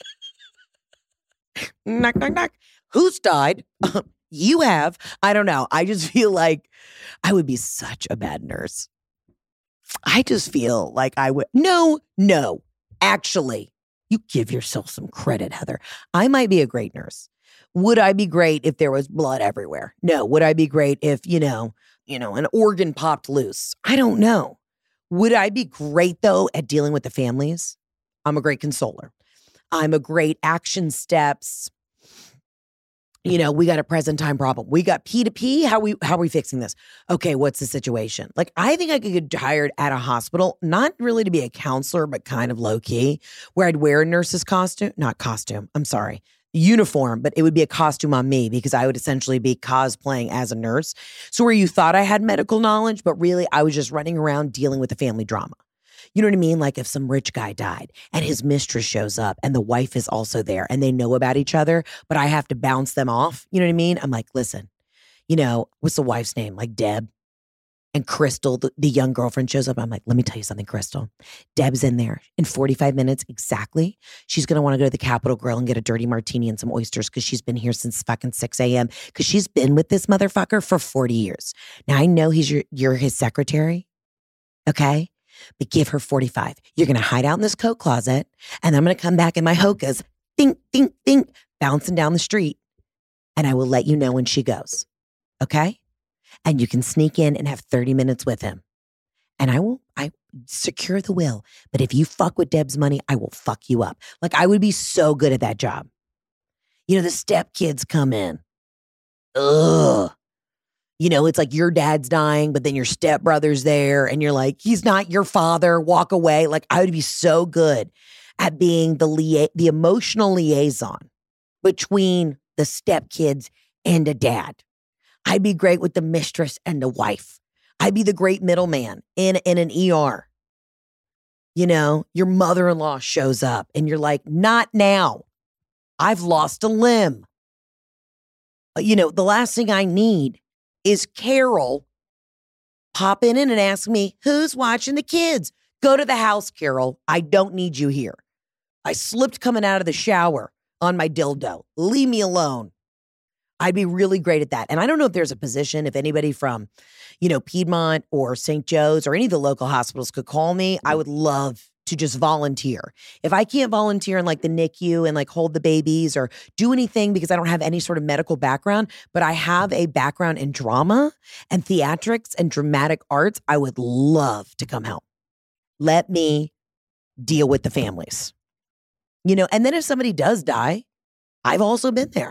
Knock, knock, knock. Who's died? You have. I don't know. I just feel like I would be such a bad nurse. I just feel like I would. No. Actually, you give yourself some credit, Heather. I might be a great nurse. Would I be great if there was blood everywhere? No. Would I be great if, an organ popped loose? I don't know. Would I be great, though, at dealing with the families? I'm a great consoler. I'm a great action steps. We got a present time problem. We got P2P. How are we fixing this? Okay, what's the situation? Like, I think I could get hired at a hospital, not really to be a counselor, but kind of low key, where I'd wear a nurse's uniform, but it would be a costume on me because I would essentially be cosplaying as a nurse. So where you thought I had medical knowledge, but really I was just running around dealing with the family drama. You know what I mean? Like if some rich guy died and his mistress shows up and the wife is also there and they know about each other, but I have to bounce them off. You know what I mean? I'm like, listen, what's the wife's name? Like Deb. And Crystal, the young girlfriend, shows up. I'm like, let me tell you something, Crystal. Deb's in there in 45 minutes exactly. She's going to want to go to the Capitol Grill and get a dirty martini and some oysters because she's been here since fucking 6 a.m. because she's been with this motherfucker for 40 years. Now, I know you're his secretary, okay? But give her 45. You're going to hide out in this coat closet and I'm going to come back in my Hokas, think, bouncing down the street. And I will let you know when she goes, okay? And you can sneak in and have 30 minutes with him. And I secure the will. But if you fuck with Deb's money, I will fuck you up. Like I would be so good at that job. The stepkids come in. Ugh. It's like your dad's dying, but then your stepbrother's there. And you're like, he's not your father. Walk away. Like I would be so good at being the emotional liaison between the stepkids and a dad. I'd be great with the mistress and the wife. I'd be the great middleman in an ER. Your mother-in-law shows up and you're like, not now. I've lost a limb. The last thing I need is Carol popping in and ask me, who's watching the kids? Go to the house, Carol. I don't need you here. I slipped coming out of the shower on my dildo. Leave me alone. I'd be really great at that. And I don't know if there's a position, if anybody from, Piedmont or St. Joe's or any of the local hospitals could call me. I would love to just volunteer. If I can't volunteer in like the NICU and like hold the babies or do anything because I don't have any sort of medical background, but I have a background in drama and theatrics and dramatic arts, I would love to come help. Let me deal with the families. And then if somebody does die, I've also been there.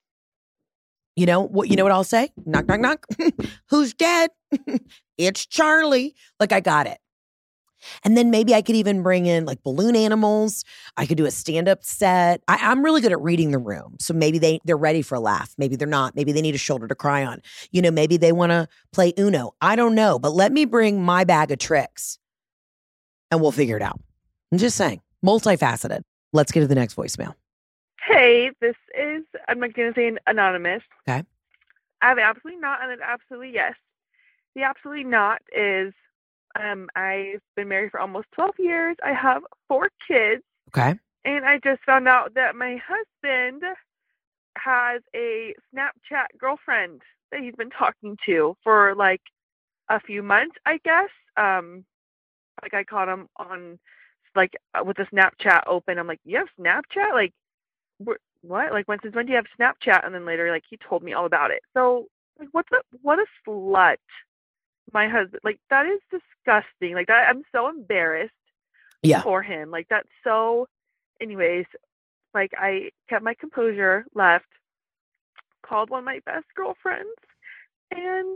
You know what I'll say? Knock, knock, knock. Who's dead? It's Charlie. Like, I got it. And then maybe I could even bring in like balloon animals. I could do a stand-up set. I'm really good at reading the room. So maybe they're ready for a laugh. Maybe they're not. Maybe they need a shoulder to cry on. Maybe they want to play Uno. I don't know. But let me bring my bag of tricks and we'll figure it out. I'm just saying. Multifaceted. Let's get to the next voicemail. Hey, this is, I'm not going to say anonymous. Okay. I have an absolutely not and an absolutely yes. The absolutely not is I've been married for almost 12 years. I have 4 kids. Okay. And I just found out that my husband has a Snapchat girlfriend that he's been talking to for like a few months, I guess. Like I caught him on like with the Snapchat open. I'm like, you have Snapchat? Like, what? Like, when do you have Snapchat? And then later, like, he told me all about it. So, like, what a slut. My husband, like, that is disgusting. Like, that, I'm so embarrassed for him. Like, that's so, anyways, like, I kept my composure, left, called one of my best girlfriends, and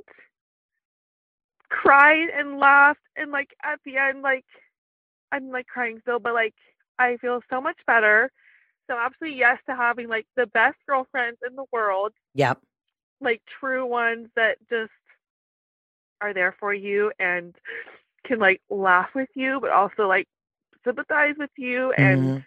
cried and laughed. And, like, at the end, like, I'm, like, crying still, but, like, I feel so much better. So absolutely yes to having like the best girlfriends in the world. Yep. Like true ones that just are there for you and can like laugh with you, but also like sympathize with you and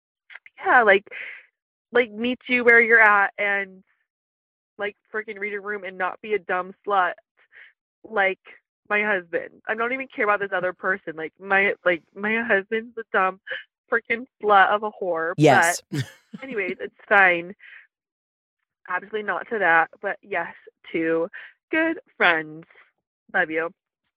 like meet you where you're at and like freaking read a room and not be a dumb slut like my husband. I don't even care about this other person. Like my husband's a dumb freaking slut of a whore. Yes. But anyways, it's fine. Absolutely not to that, but yes to good friends. Love you.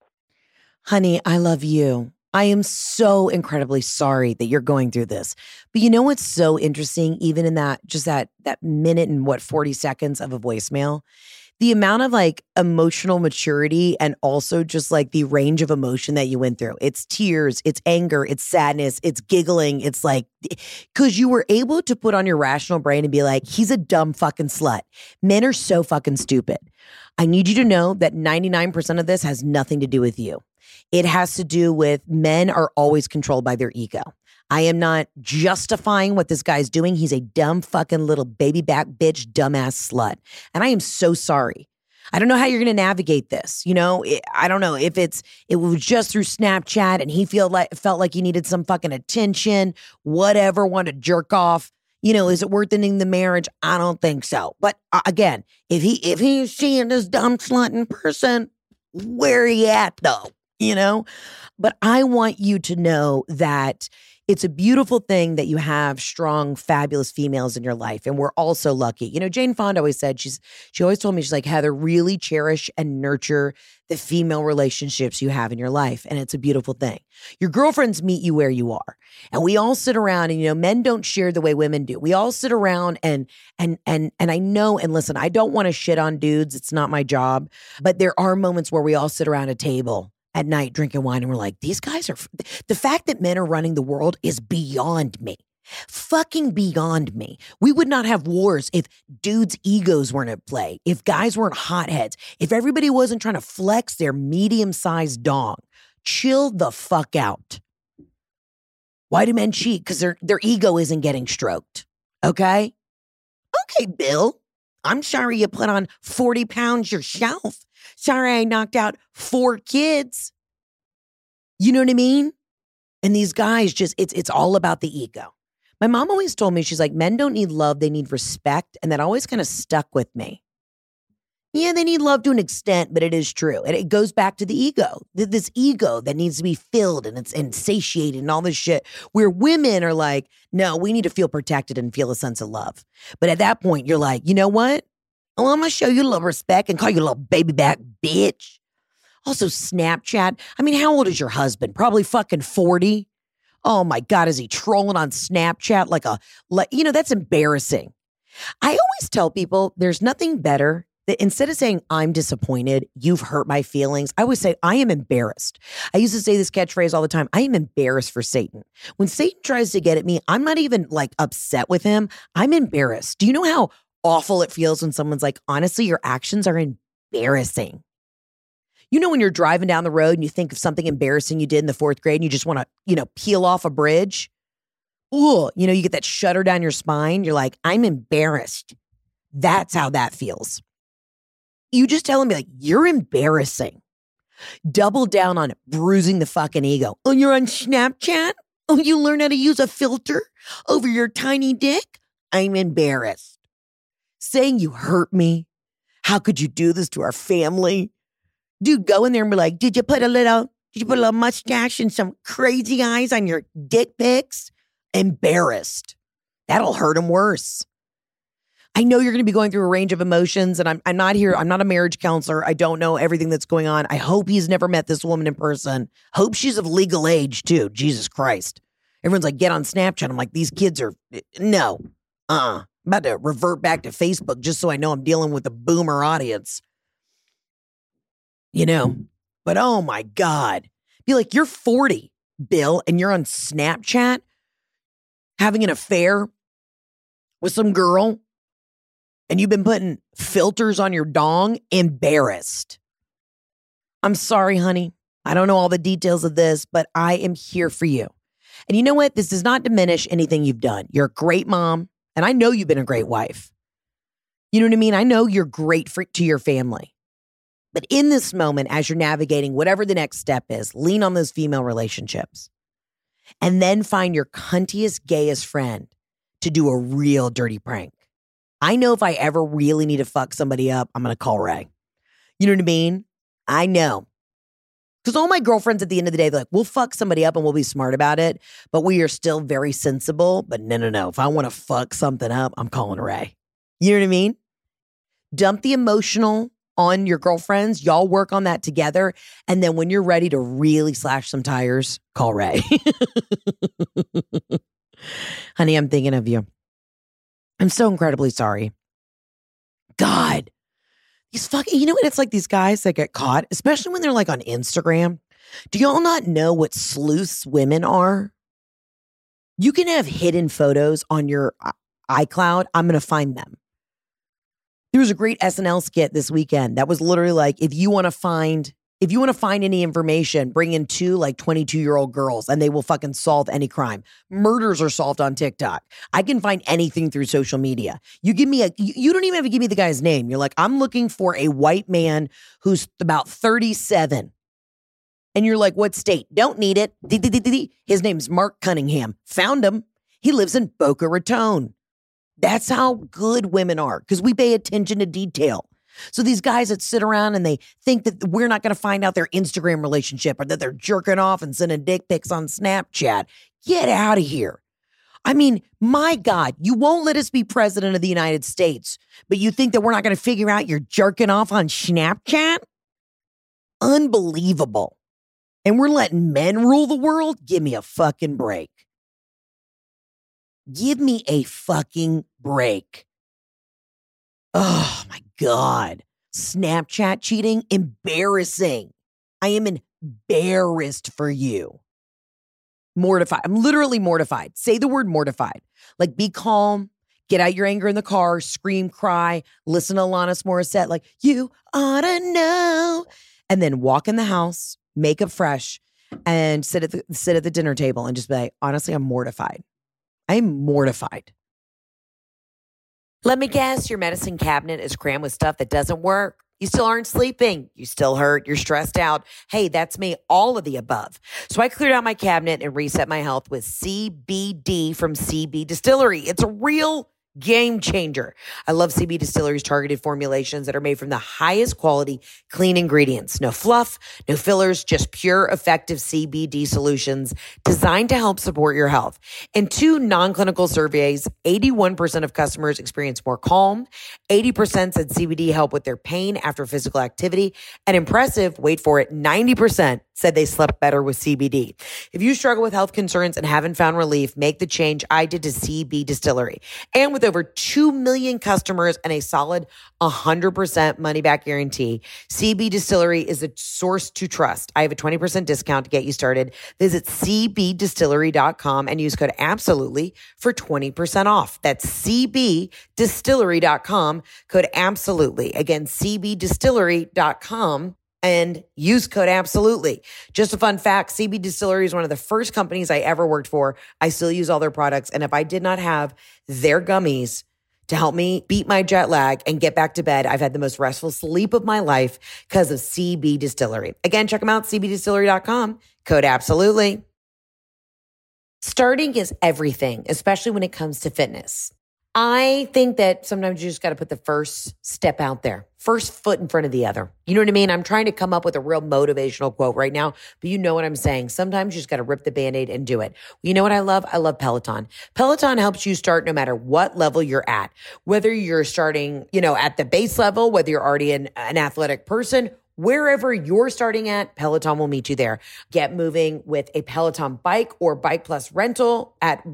Honey, I love you. I am so incredibly sorry that you're going through this. But you know what's so interesting, even in that minute and 40 seconds of a voicemail? The amount of like emotional maturity and also just like the range of emotion that you went through. It's tears, it's anger, it's sadness, it's giggling. It's like, because you were able to put on your rational brain and be like, he's a dumb fucking slut. Men are so fucking stupid. I need you to know that 99% of this has nothing to do with you. It has to do with men are always controlled by their ego. I am not justifying what this guy's doing. He's a dumb fucking little baby back bitch, dumbass slut. And I am so sorry. I don't know how you're going to navigate this. I don't know if it was just through Snapchat and he felt like he needed some fucking attention, whatever, wanted to jerk off. Is it worth ending the marriage? I don't think so. But again, if he's seeing this dumb slut in person, where he at though? But I want you to know that it's a beautiful thing that you have strong, fabulous females in your life. And we're all so lucky. Jane Fonda always said, she always told me, she's like, Heather, really cherish and nurture the female relationships you have in your life. And it's a beautiful thing. Your girlfriends meet you where you are. And we all sit around and, men don't share the way women do. We all sit around and I know, and listen, I don't want to shit on dudes. It's not my job. But there are moments where we all sit around a table at night drinking wine and we're like, these guys are, the fact that men are running the world is beyond me. Fucking beyond me. We would not have wars if dudes' egos weren't at play, if guys weren't hotheads, if everybody wasn't trying to flex their medium-sized dong. Chill the fuck out. Why do men cheat? Because their ego isn't getting stroked. Okay? Okay, Bill. I'm sorry you put on 40 pounds yourself. Sorry I knocked out 4 kids. You know what I mean? And these guys just, it's all about the ego. My mom always told me, she's like, men don't need love, they need respect. And that always kind of stuck with me. Yeah, they need love to an extent, but it is true. And it goes back to the ego, this ego that needs to be filled and it's satiated and all this shit, where women are like, no, we need to feel protected and feel a sense of love. But at that point, you're like, you know what? Oh, I'm going to show you a little respect and call you a little baby back bitch. Also, Snapchat. I mean, how old is your husband? Probably fucking 40. Oh my God, is he trolling on Snapchat that's embarrassing. I always tell people there's nothing better that instead of saying, I'm disappointed, you've hurt my feelings, I always say, I am embarrassed. I used to say this catchphrase all the time. I am embarrassed for Satan. When Satan tries to get at me, I'm not even like upset with him. I'm embarrassed. Do you know how awful it feels when someone's like, honestly, your actions are embarrassing? You know, when you're driving down the road and you think of something embarrassing you did in the 4th grade and you just want to, peel off a bridge? Ooh, you get that shudder down your spine. You're like, I'm embarrassed. That's how that feels. You just tell me, like, you're embarrassing. Double down on it, bruising the fucking ego. Oh, you're on Snapchat? Oh, you learn how to use a filter over your tiny dick? I'm embarrassed. Saying you hurt me. How could you do this to our family? Dude, go in there and be like, did you put a little mustache and some crazy eyes on your dick pics? Embarrassed. That'll hurt him worse. I know you're going to be going through a range of emotions, and I'm not here. I'm not a marriage counselor. I don't know everything that's going on. I hope he's never met this woman in person. Hope she's of legal age too. Jesus Christ. Everyone's like, get on Snapchat. I'm like, these kids are, no. I'm about to revert back to Facebook just so I know I'm dealing with a boomer audience. But oh my God. Be like, you're 40, Bill, and you're on Snapchat having an affair with some girl. And you've been putting filters on your dong? Embarrassed. I'm sorry, honey. I don't know all the details of this, but I am here for you. And you know what? This does not diminish anything you've done. You're a great mom, and I know you've been a great wife. You know what I mean? I know you're great to your family. But in this moment, as you're navigating whatever the next step is, lean on those female relationships. And then find your cuntiest, gayest friend to do a real dirty prank. I know if I ever really need to fuck somebody up, I'm going to call Ray. You know what I mean? I know. Because all my girlfriends at the end of the day, they're like, we'll fuck somebody up and we'll be smart about it, but we are still very sensible. But no. If I want to fuck something up, I'm calling Ray. You know what I mean? Dump the emotional on your girlfriends. Y'all work on that together. And then when you're ready to really slash some tires, call Ray. Honey, I'm thinking of you. I'm so incredibly sorry. God, these fucking, you know what? It's like these guys that get caught, especially when they're like on Instagram. Do y'all not know what sleuths women are? You can have hidden photos on your iCloud. I'm going to find them. There was a great SNL skit this weekend that was literally like, if you want to find any information, bring in 2 like 22-year-old girls and they will fucking solve any crime. Murders are solved on TikTok. I can find anything through social media. You give me you don't even have to give me the guy's name. You're like, I'm looking for a white man who's about 37. And you're like, what state? Don't need it. His name's Mark Cunningham. Found him. He lives in Boca Raton. That's how good women are, because we pay attention to detail. So these guys that sit around and they think that we're not going to find out their Instagram relationship or that they're jerking off and sending dick pics on Snapchat. Get out of here. I mean, my God, you won't let us be president of the United States, but you think that we're not going to figure out you're jerking off on Snapchat? Unbelievable. And we're letting men rule the world? Give me a fucking break. Give me a fucking break. Oh my God. Snapchat cheating? Embarrassing. I am embarrassed for you. Mortified. I'm literally mortified. Say the word mortified. Like, be calm. Get out your anger in the car. Scream, cry. Listen to Alanis Morissette. Like, you ought to know. And then walk in the house, make up fresh, and sit at the dinner table and just be like, honestly, I'm mortified. I'm mortified. Let me guess, your medicine cabinet is crammed with stuff that doesn't work. You still aren't sleeping. You still hurt. You're stressed out. Hey, that's me. All of the above. So I cleared out my cabinet and reset my health with CBD from CB Distillery. It's a real game changer. I love CB Distillery's targeted formulations that are made from the highest quality, clean ingredients. No fluff, no fillers, just pure, effective CBD solutions designed to help support your health. In 2 non-clinical surveys, 81% of customers experienced more calm. 80% said CBD helped with their pain after physical activity. And impressive, wait for it, 90% said they slept better with CBD. If you struggle with health concerns and haven't found relief, make the change I did to CB Distillery. And with over 2 million customers and a solid 100% money-back guarantee, CB Distillery is a source to trust. I have a 20% discount to get you started. Visit cbdistillery.com and use code ABSOLUTELY for 20% off. That's cbdistillery.com, code ABSOLUTELY. Again, cbdistillery.com. And use code ABSOLUTELY. Just a fun fact, CB Distillery is one of the first companies I ever worked for. I still use all their products. And if I did not have their gummies to help me beat my jet lag and get back to bed, I've had the most restful sleep of my life because of CB Distillery. Again, check them out, cbdistillery.com, code ABSOLUTELY. Starting is everything, especially when it comes to fitness. I think that sometimes you just got to put the first step out there, first foot in front of the other. You know what I mean? I'm trying to come up with a real motivational quote right now, but you know what I'm saying. Sometimes you just got to rip the Band-Aid and do it. You know what I love? I love Peloton. Peloton helps you start no matter what level you're at, whether you're starting, at the base level, whether you're already an athletic person. Wherever you're starting at, Peloton will meet you there. Get moving with a Peloton bike or Bike Plus rental at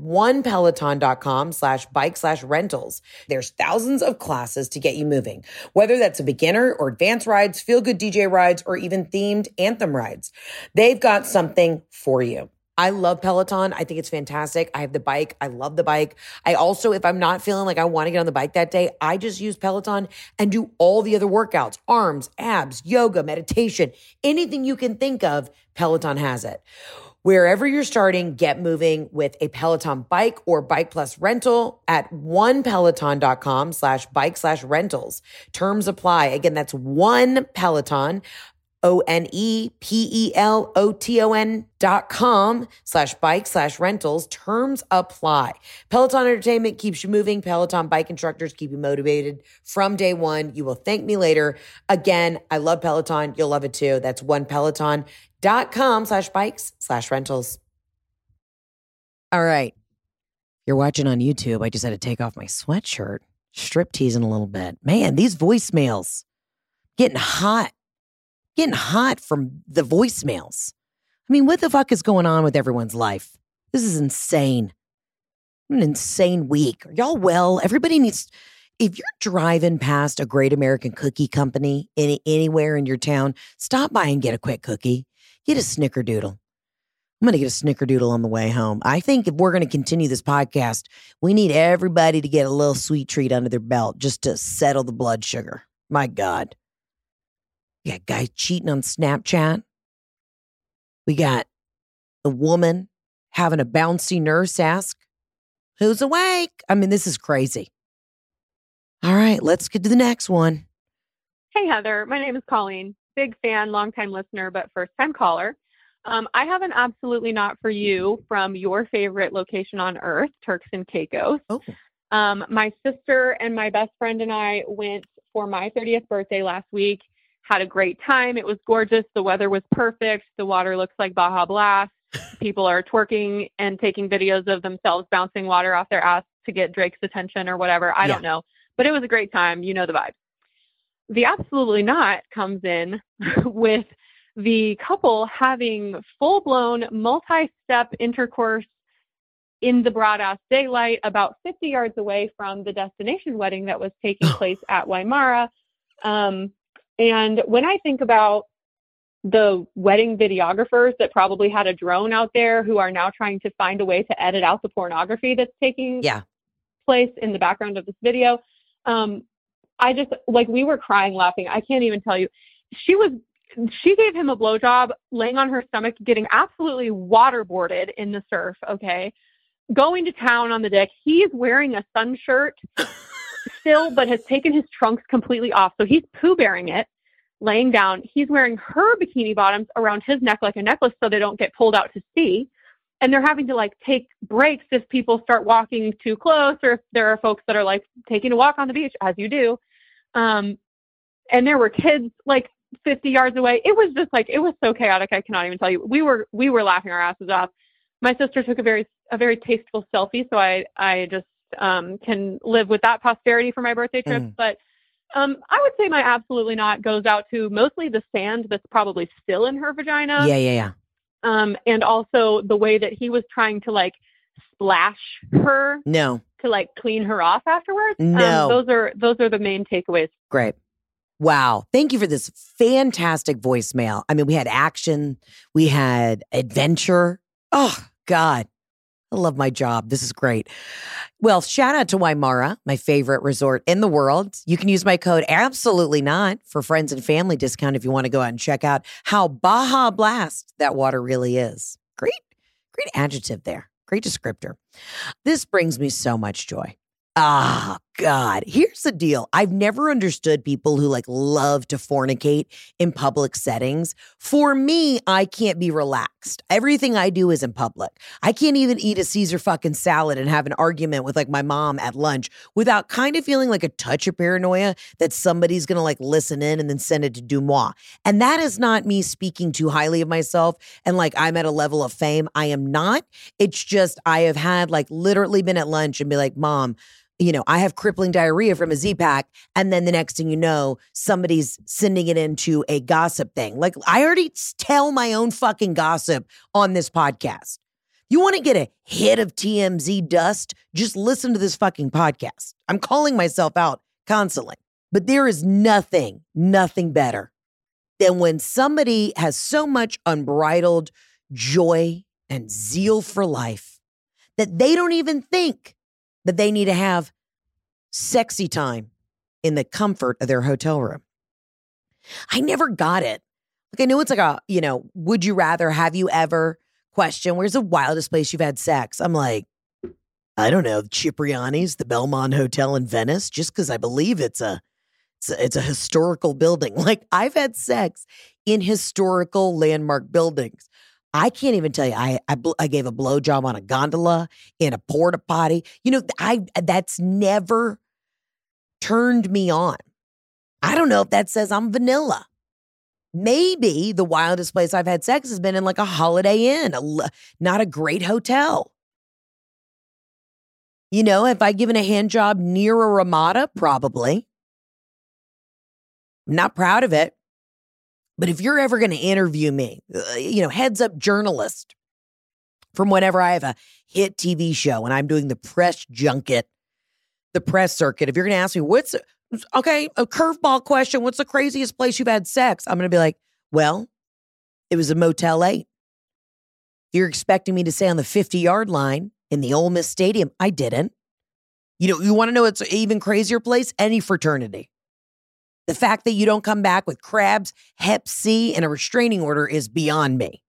onepeloton.com/bike/rentals. There's thousands of classes to get you moving, whether that's a beginner or advanced rides, feel-good DJ rides, or even themed anthem rides. They've got something for you. I love Peloton. I think it's fantastic. I have the bike. I love the bike. I also, if I'm not feeling like I want to get on the bike that day, I just use Peloton and do all the other workouts, arms, abs, yoga, meditation, anything you can think of, Peloton has it. Wherever you're starting, get moving with a Peloton bike or Bike Plus rental at onepeloton.com/bike/rentals. Terms apply. Again, that's One Peloton, OnePeloton.com/bike/rentals. Terms apply. Peloton Entertainment keeps you moving. Peloton bike instructors keep you motivated from day one. You will thank me later. Again, I love Peloton. You'll love it too. That's OnePeloton.com/bikes/rentals. All right. You're watching on YouTube. I just had to take off my sweatshirt, strip teasing a little bit. Man, these voicemails getting hot from the voicemails. I mean, what the fuck is going on with everyone's life? This is insane. An insane week. Are y'all well? Everybody needs, if you're driving past a Great American Cookie Company anywhere in your town, stop by and get a quick cookie. Get a snickerdoodle. I'm going to get a snickerdoodle on the way home. I think if we're going to continue this podcast, we need everybody to get a little sweet treat under their belt just to settle the blood sugar. My God. We got guys cheating on Snapchat. We got a woman having a bouncy nurse ask, "Who's awake?" I mean, this is crazy. All right, let's get to the next one. Hey, Heather. My name is Colleen. Big fan, longtime listener, but first-time caller. I have an absolutely not for you from your favorite location on earth, Turks and Caicos. Oh. My sister and my best friend and I went for my 30th birthday last week. Had a great time. It was gorgeous. The weather was perfect. The water looks like Baja Blast. People are twerking and taking videos of themselves bouncing water off their ass to get Drake's attention or whatever. I don't know. But it was a great time. You know the vibe. The absolutely not comes in with the couple having full-blown multi-step intercourse in the broad-ass daylight about 50 yards away from the destination wedding that was taking place at Waimara. And when I think about the wedding videographers that probably had a drone out there who are now trying to find a way to edit out the pornography that's taking place in the background of this video, I just, we were crying laughing. I can't even tell you. She gave him a blowjob laying on her stomach, getting absolutely waterboarded in the surf, okay? Going to town on the deck. He's wearing a sun shirt still, but has taken his trunks completely off. So he's poo-bearing it. laying down. He's wearing her bikini bottoms around his neck like a necklace so they don't get pulled out to sea. And they're having to like take breaks if people start walking too close, or if there are folks that are like taking a walk on the beach, as you do. And there were kids like 50 yards away. It was just like, it was so chaotic. I cannot even tell you. We were laughing our asses off. My sister took a very tasteful selfie. So I just can live with that posterity for my birthday trip. But I would say my absolutely not goes out to mostly the sand that's probably still in her vagina. Yeah. And also the way that he was trying to like splash her. No. To like clean her off afterwards. No. Those are the main takeaways. Great. Wow. Thank you for this fantastic voicemail. I mean, we had action, we had adventure. Oh, God. I love my job. This is great. Well, shout out to Waimara, my favorite resort in the world. You can use my code Absolutely Not for friends and family discount if you want to go out and check out how Baja Blast that water really is. Great adjective there. Great descriptor. This brings me so much joy. Ah, God. Here's the deal. I've never understood people who like love to fornicate in public settings. For me, I can't be relaxed. Everything I do is in public. I can't even eat a Caesar fucking salad and have an argument with like my mom at lunch without kind of feeling like a touch of paranoia that somebody's going to like listen in and then send it to Dumois. And that is not me speaking too highly of myself and like I'm at a level of fame. I am not. It's just I have had like literally been at lunch and be like, Mom, you know, I have crippling diarrhea from a Z-Pack. And then the next thing you know, somebody's sending it into a gossip thing. Like I already tell my own fucking gossip on this podcast. You want to get a hit of TMZ dust? Just listen to this fucking podcast. I'm calling myself out constantly. But there is nothing better than when somebody has so much unbridled joy and zeal for life that they don't even think that they need to have sexy time in the comfort of their hotel room. I never got it. Like, I know it's like a, you know, would you rather, have you ever question, where's the wildest place you've had sex? I'm like, I don't know, Cipriani's, the Belmont Hotel in Venice, just because I believe it's a historical building. Like, I've had sex in historical landmark buildings. I can't even tell you. I gave a blowjob on a gondola, in a porta potty. You know, that's never turned me on. I don't know if that says I'm vanilla. Maybe the wildest place I've had sex has been in like a Holiday Inn, not a great hotel. You know, have I given a hand job near a Ramada? Probably. I'm not proud of it. But if you're ever going to interview me, you know, heads up journalist from whenever I have a hit TV show and I'm doing the press junket, the press circuit, if you're going to ask me, a curveball question, what's the craziest place you've had sex? I'm going to be like, well, it was a Motel 8. If you're expecting me to say on the 50-yard line in the Ole Miss Stadium, I didn't. You know, you want to know it's an even crazier place? Any fraternity. The fact that you don't come back with crabs, Hep C, and a restraining order is beyond me.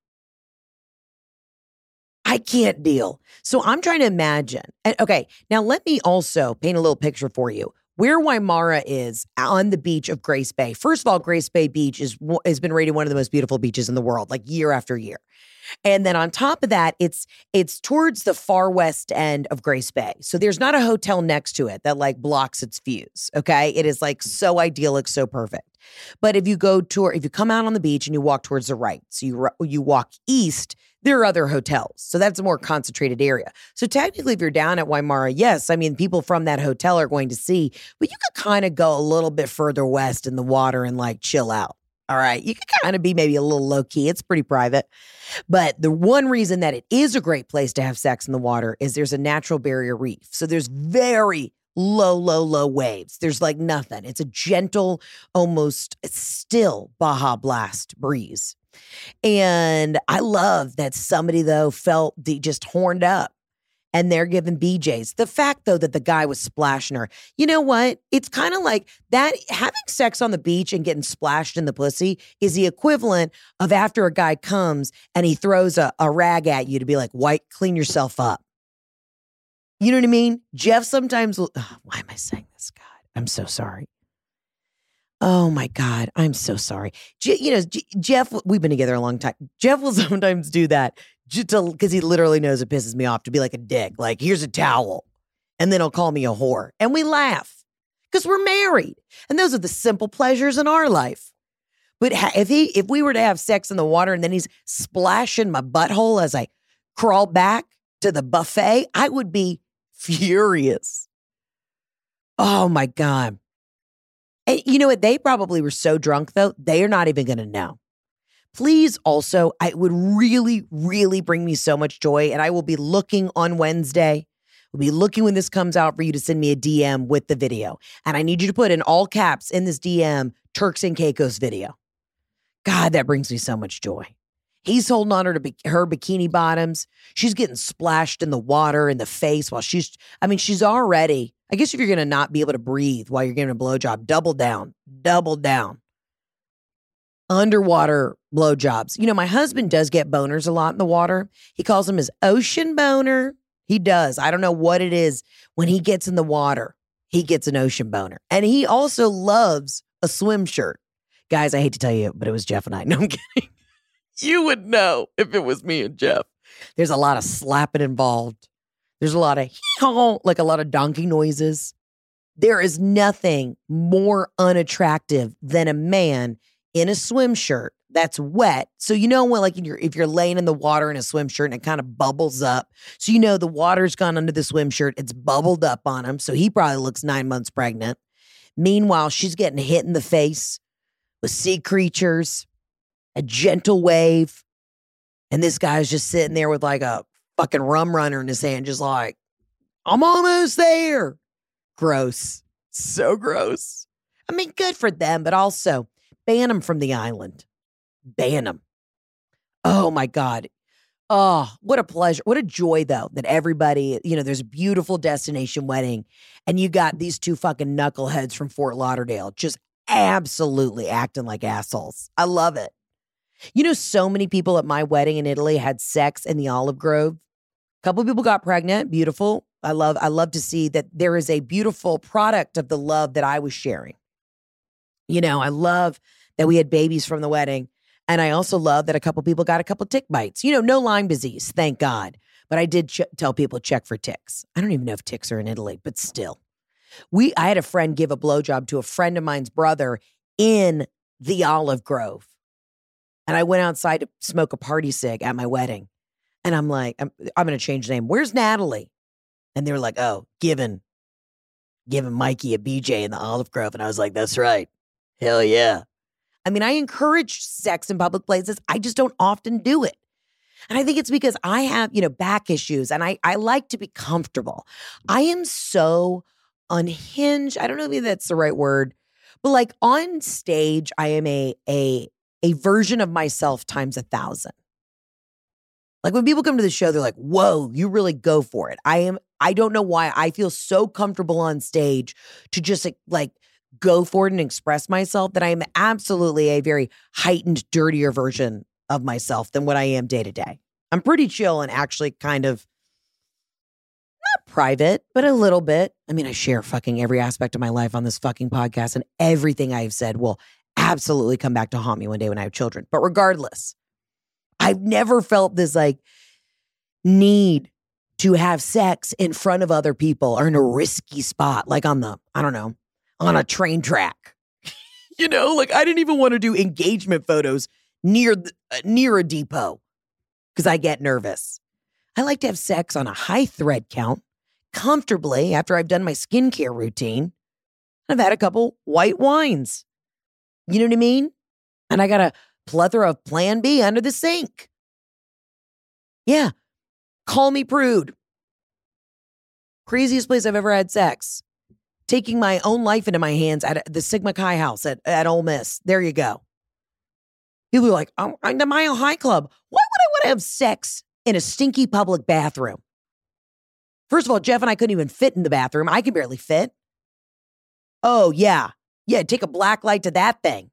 I can't deal. So I'm trying to imagine. And okay, now let me also paint a little picture for you. Where Waimara is on the beach of Grace Bay. First of all, Grace Bay Beach has been rated one of the most beautiful beaches in the world, like year after year. And then on top of that, it's towards the far west end of Grace Bay. So there's not a hotel next to it that like blocks its views. Okay. It is like so idyllic, so perfect. But if you come out on the beach and you walk towards the right, so you walk east, there are other hotels. So that's a more concentrated area. So technically, if you're down at Waimara, yes, I mean, people from that hotel are going to see, but you could kind of go a little bit further west in the water and like chill out. All right. You can kind of be maybe a little low key. It's pretty private. But the one reason that it is a great place to have sex in the water is there's a natural barrier reef. So there's very low waves. There's like nothing. It's a gentle, almost still Baja Blast breeze. And I love that somebody, though, felt just horned up. And they're giving BJs. The fact, though, that the guy was splashing her, you know what? It's kind of like that. Having sex on the beach and getting splashed in the pussy is the equivalent of after a guy comes and he throws a rag at you to be like, clean yourself up. You know what I mean? Jeff sometimes will, why am I saying this, God? I'm so sorry. Oh my God, I'm so sorry. Jeff, we've been together a long time. Jeff will sometimes do that because he literally knows it pisses me off to be like a dick. Like, here's a towel. And then he'll call me a whore. And we laugh because we're married. And those are the simple pleasures in our life. But if we were to have sex in the water and then he's splashing my butthole as I crawl back to the buffet, I would be furious. Oh my God. And you know what? They probably were so drunk, though, they are not even going to know. Please also, it would really, really bring me so much joy. And I will be looking on Wednesday. We'll be looking when this comes out for you to send me a DM with the video. And I need you to put in all caps in this DM, Turks and Caicos video. God, that brings me so much joy. He's holding on to her bikini bottoms. She's getting splashed in the water in the face while she's already, I guess if you're going to not be able to breathe while you're getting a blowjob, double down. Underwater blowjobs. You know, my husband does get boners a lot in the water. He calls them his ocean boner. He does. I don't know what it is. When he gets in the water, he gets an ocean boner. And he also loves a swim shirt. Guys, I hate to tell you, but it was Jeff and I. No, I'm kidding. You would know if it was me and Jeff. There's a lot of slapping involved. There's a lot of like a lot of donkey noises. There is nothing more unattractive than a man in a swim shirt that's wet. So you know when, like, if you're laying in the water in a swim shirt and it kind of bubbles up. So you know the water's gone under the swim shirt. It's bubbled up on him. So he probably looks 9 months pregnant. Meanwhile, she's getting hit in the face with sea creatures, a gentle wave. And this guy's just sitting there with like a fucking rum runner in his hand, just like, I'm almost there. Gross. So gross. I mean, good for them, but also ban them from the island. Ban them. Oh my God. Oh, what a pleasure. What a joy, though, that everybody, there's a beautiful destination wedding and you got these two fucking knuckleheads from Fort Lauderdale just absolutely acting like assholes. I love it. So many people at my wedding in Italy had sex in the Olive Grove. A couple of people got pregnant. Beautiful. I love to see that there is a beautiful product of the love that I was sharing. I love that we had babies from the wedding. And I also love that a couple people got a couple tick bites. No Lyme disease, thank God. But I did tell people check for ticks. I don't even know if ticks are in Italy, but still. I had a friend give a blowjob to a friend of mine's brother in the Olive Grove. And I went outside to smoke a party cig at my wedding. And I'm like, I'm going to change the name. Where's Natalie? And they were like, oh, giving Mikey a BJ in the Olive Grove. And I was like, that's right. Hell yeah. I mean, I encourage sex in public places. I just don't often do it. And I think it's because I have, back issues and I like to be comfortable. I am so unhinged. I don't know if that's the right word, but like on stage, I am a version of myself times 1,000. Like when people come to the show, they're like, whoa, you really go for it. I don't know why I feel so comfortable on stage to just like go for it and express myself that I am absolutely a very heightened, dirtier version of myself than what I am day to day. I'm pretty chill and actually kind of not private, but a little bit. I mean, I share fucking every aspect of my life on this fucking podcast, and everything I've said will absolutely come back to haunt me one day when I have children. But regardless, I've never felt this like need to have sex in front of other people or in a risky spot, like on a train track. Like I didn't even want to do engagement photos near a depot because I get nervous. I like to have sex on a high thread count comfortably after I've done my skincare routine. I've had a couple white wines. You know what I mean? And I got a plethora of Plan B under the sink. Yeah. Call me prude. Craziest place I've ever had sex. Taking my own life into my hands at the Sigma Chi house at Ole Miss. There you go. People are like, I'm the Mile High Club. Why would I want to have sex in a stinky public bathroom? First of all, Jeff and I couldn't even fit in the bathroom. I can barely fit. Oh, yeah. Yeah, take a black light to that thing.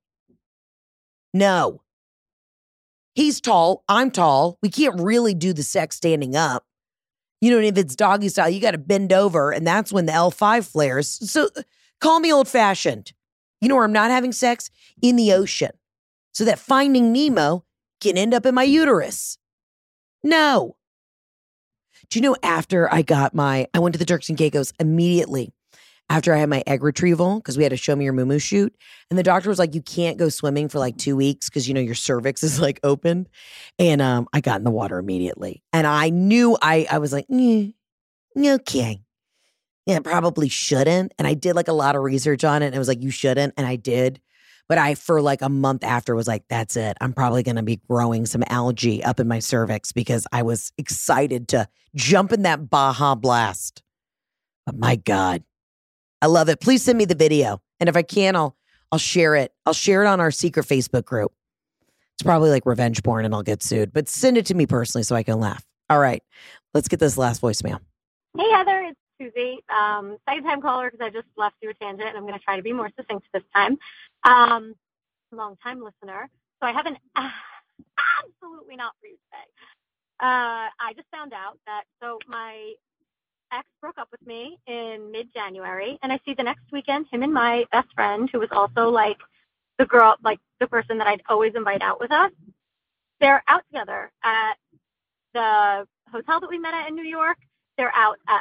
No. He's tall. I'm tall. We can't really do the sex standing up. And if it's doggy style, you got to bend over, and that's when the L5 flares. So call me old-fashioned. You know where I'm not having sex? In the ocean. So that Finding Nemo can end up in my uterus. No. Do you know after I went to the Turks and Caicos immediately after I had my egg retrieval, because we had a show me your moo shoot. And the doctor was like, you can't go swimming for like 2 weeks because, your cervix is like open. And I got in the water immediately. And I knew I was like, okay. Yeah, probably shouldn't. And I did like a lot of research on it. And it was like, you shouldn't. And I did. But I, for like a month after, was like, that's it. I'm probably going to be growing some algae up in my cervix because I was excited to jump in that Baja Blast. But my God, I love it. Please send me the video. And if I can, I'll share it. I'll share it on our secret Facebook group. It's probably like revenge porn and I'll get sued. But send it to me personally so I can laugh. All right. Let's get this last voicemail. Hey, Heather. It's Susie. Second time caller because I just left you a tangent and I'm going to try to be more succinct this time. Long time listener. So I have an absolutely not for you today. I just found out that my ex broke up with me in mid-January, and I see the next weekend him and my best friend, who was also like the girl, like the person that I'd always invite out with us. They're out together at the hotel that we met at in New York. They're out at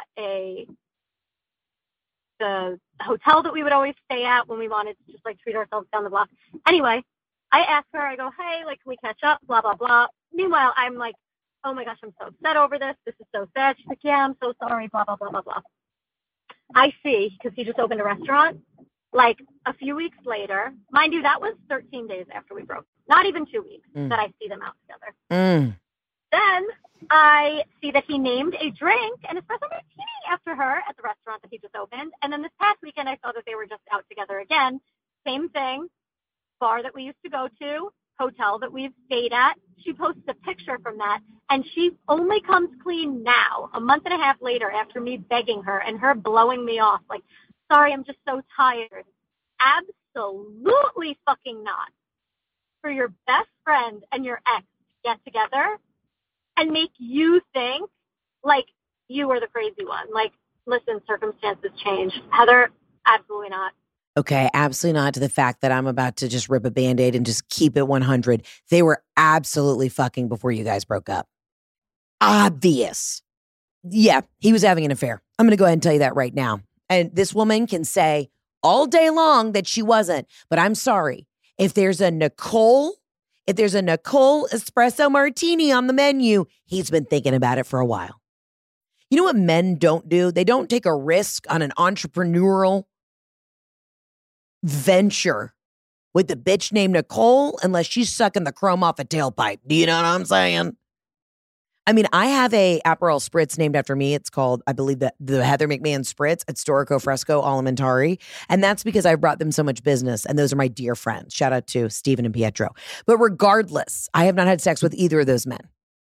the hotel that we would always stay at when we wanted to just like treat ourselves down the block. Anyway, I asked her, I go, hey, like, can we catch up? Blah, blah, blah. Meanwhile, I'm like, oh my gosh, I'm so upset over this. This is so sad. She's like, yeah, I'm so sorry. Blah, blah, blah, blah, blah. I see, because he just opened a restaurant. Like a few weeks later, mind you, that was 13 days after we broke. Not even 2 weeks that I see them out together. Then I see that he named a drink, an espresso martini, after her at the restaurant that he just opened. And then this past weekend, I saw that they were just out together again. Same thing, bar that we used to go to, hotel that we've stayed at. She posts a picture from that, and she only comes clean now, a month and a half later, after me begging her and her blowing me off. Like, sorry, I'm just so tired. Absolutely fucking not. For your best friend and your ex to get together and make you think like you are the crazy one. Like, listen, circumstances change. Heather, absolutely not. Okay, absolutely not to the fact that I'm about to just rip a Band-Aid and just keep it 100. They were absolutely fucking before you guys broke up. Obvious. Yeah, he was having an affair. I'm going to go ahead and tell you that right now. And this woman can say all day long that she wasn't, but I'm sorry. If there's a Nicole espresso martini on the menu, he's been thinking about it for a while. You know what men don't do? They don't take a risk on an entrepreneurial venture with the bitch named Nicole unless she's sucking the chrome off a tailpipe. Do you know what I'm saying? I mean, I have a Aperol Spritz named after me. It's called, I believe, the Heather McMahon Spritz at Storico Fresco Alimentari. And that's because I brought them so much business. And those are my dear friends. Shout out to Steven and Pietro. But regardless, I have not had sex with either of those men.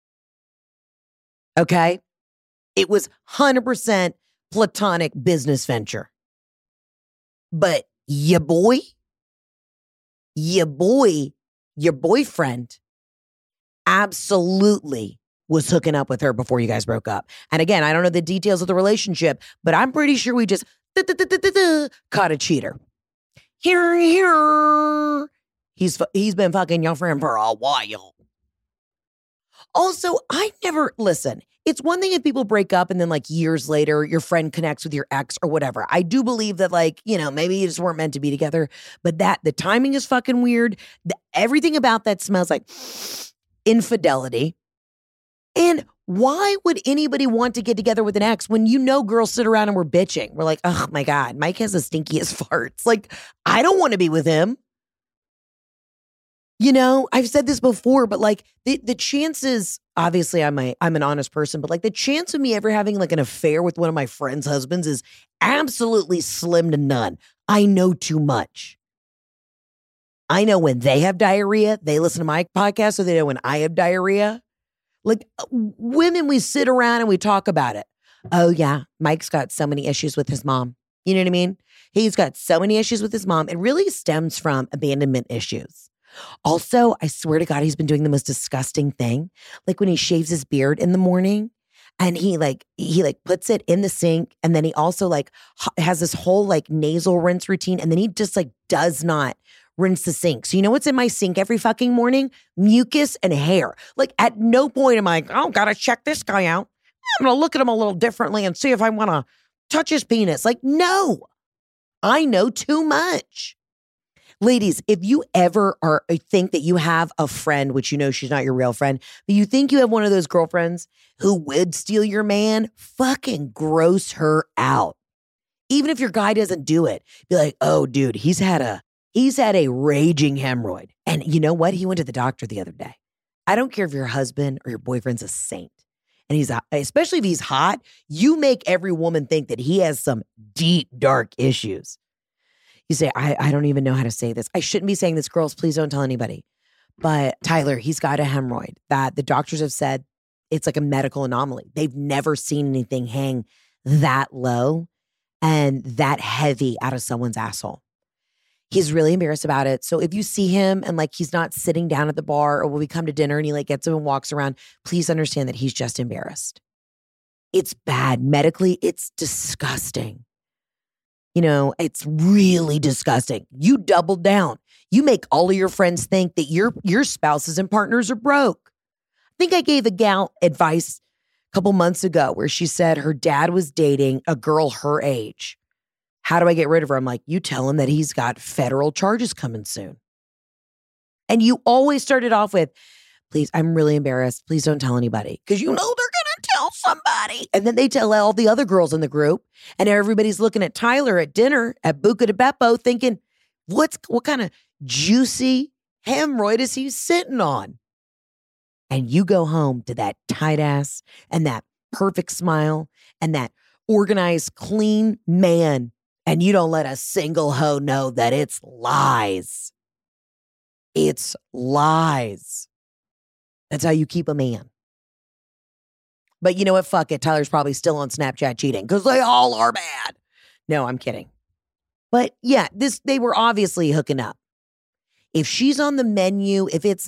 Okay? It was 100% platonic business venture. But your boyfriend absolutely was hooking up with her before you guys broke up. And again, I don't know the details of the relationship, but I'm pretty sure we just caught a cheater. Here. He's been fucking your friend for a while. Also, listen, it's one thing if people break up and then like years later, your friend connects with your ex or whatever. I do believe that like, maybe you just weren't meant to be together, but the timing is fucking weird. Everything about that smells like infidelity. And why would anybody want to get together with an ex when girls sit around and we're bitching? We're like, oh my God, Mike has the stinkiest farts. Like, I don't want to be with him. I've said this before, but like the chances, obviously I'm an honest person, but like the chance of me ever having like an affair with one of my friends' husbands is absolutely slim to none. I know too much. I know when they have diarrhea, they listen to my podcast, so they know when I have diarrhea. Like women, we sit around and we talk about it. Oh yeah, Mike's got so many issues with his mom. You know what I mean? He's got so many issues with his mom. It really stems from abandonment issues. Also, I swear to God, he's been doing the most disgusting thing. Like when he shaves his beard in the morning And he puts it in the sink. And then he also has this whole nasal rinse routine. And then he just does not rinse the sink. So you know what's in my sink every fucking morning? Mucus and hair. At no point am I like, oh, gotta check this guy out. I'm gonna look at him a little differently and see if I want to touch his penis. No, I know too much. Ladies, if you ever think that you have a friend, which you know she's not your real friend, but you think you have one of those girlfriends who would steal your man, fucking gross her out. Even if your guy doesn't do it, be like, oh, dude, he's had a raging hemorrhoid. And you know what? He went to the doctor the other day. I don't care if your husband or your boyfriend's a saint. And especially if he's hot, you make every woman think that he has some deep, dark issues. You say, I don't even know how to say this. I shouldn't be saying this, girls. Please don't tell anybody. But Tyler, he's got a hemorrhoid that the doctors have said it's like a medical anomaly. They've never seen anything hang that low and that heavy out of someone's asshole. He's really embarrassed about it. So if you see him and he's not sitting down at the bar, or when we come to dinner and he gets up and walks around, please understand that he's just embarrassed. It's bad. Medically, it's disgusting. It's really disgusting. You double down. You make all of your friends think that your spouses and partners are broke. I think I gave a gal advice a couple months ago where she said her dad was dating a girl her age. How do I get rid of her? I'm like, you tell him that he's got federal charges coming soon. And you always started off with, please, I'm really embarrassed. Please don't tell anybody. Because you know they're going to tell somebody. And then they tell all the other girls in the group. And everybody's looking at Tyler at dinner at Buca de Beppo thinking, what kind of juicy hemorrhoid is he sitting on? And you go home to that tight ass and that perfect smile and that organized, clean man. And you don't let a single hoe know that it's lies. It's lies. That's how you keep a man. But you know what? Fuck it. Tyler's probably still on Snapchat cheating because they all are bad. No, I'm kidding. But yeah, they were obviously hooking up. If she's on the menu, if it's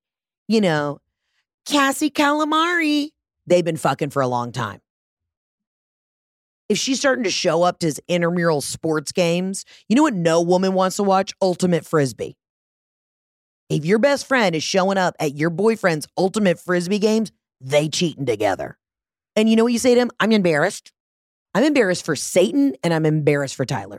Cassie Calamari, they've been fucking for a long time. If she's starting to show up to his intramural sports games, you know what no woman wants to watch? Ultimate Frisbee. If your best friend is showing up at your boyfriend's Ultimate Frisbee games, they cheating together. And you know what you say to him? I'm embarrassed. I'm embarrassed for Satan and I'm embarrassed for Tyler.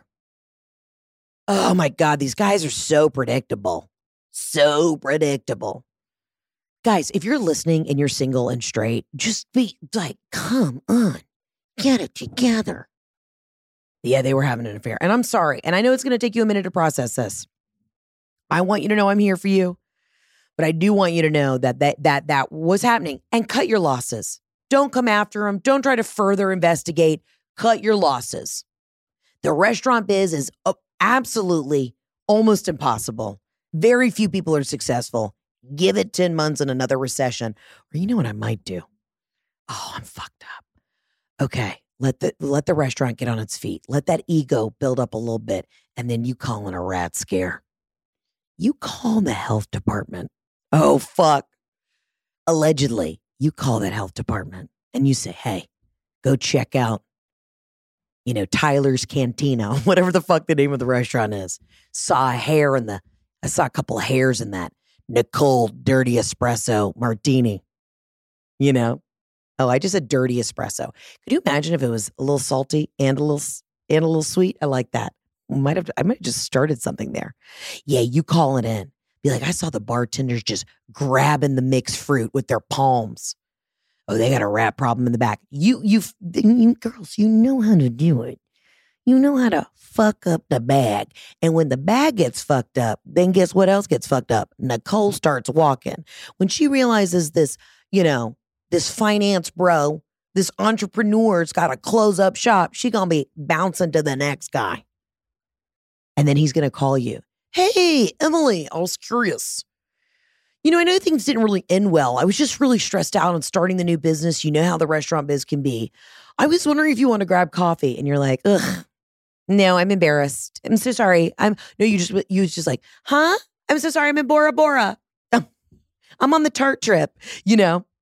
Oh my God, these guys are so predictable. So predictable. Guys, if you're listening and you're single and straight, just be like, come on. Get it together. Yeah, they were having an affair. And I'm sorry. And I know it's going to take you a minute to process this. I want you to know I'm here for you. But I do want you to know that was happening. And cut your losses. Don't come after them. Don't try to further investigate. Cut your losses. The restaurant biz is absolutely almost impossible. Very few people are successful. Give it 10 months in another recession. Or you know what I might do? Oh, I'm fucked up. Okay, let the restaurant get on its feet. Let that ego build up a little bit, and then you call in a rat scare. You call the health department. Oh, fuck. Allegedly, you call that health department, and you say, hey, go check out, Tyler's Cantina, whatever the fuck the name of the restaurant is. I saw a couple of hairs in that Nicole Dirty Espresso Martini, Oh, I just said dirty espresso. Could you imagine if it was a little salty and a little sweet? I like that. I might have just started something there. Yeah, you call it in. Be like, I saw the bartenders just grabbing the mixed fruit with their palms. Oh, they got a rat problem in the back. You girls, you know how to do it. You know how to fuck up the bag. And when the bag gets fucked up, then guess what else gets fucked up? Nicole starts walking. When she realizes this, this finance bro, this entrepreneur's got to close up shop, she going to be bouncing to the next guy. And then he's going to call you. Hey, Emily, I was curious. I know things didn't really end well. I was just really stressed out on starting the new business. You know how the restaurant biz can be. I was wondering if you want to grab coffee. And you're like, ugh, no, I'm embarrassed. I'm so sorry. You was just like, huh? I'm so sorry. I'm in Bora Bora. I'm on the Tart trip.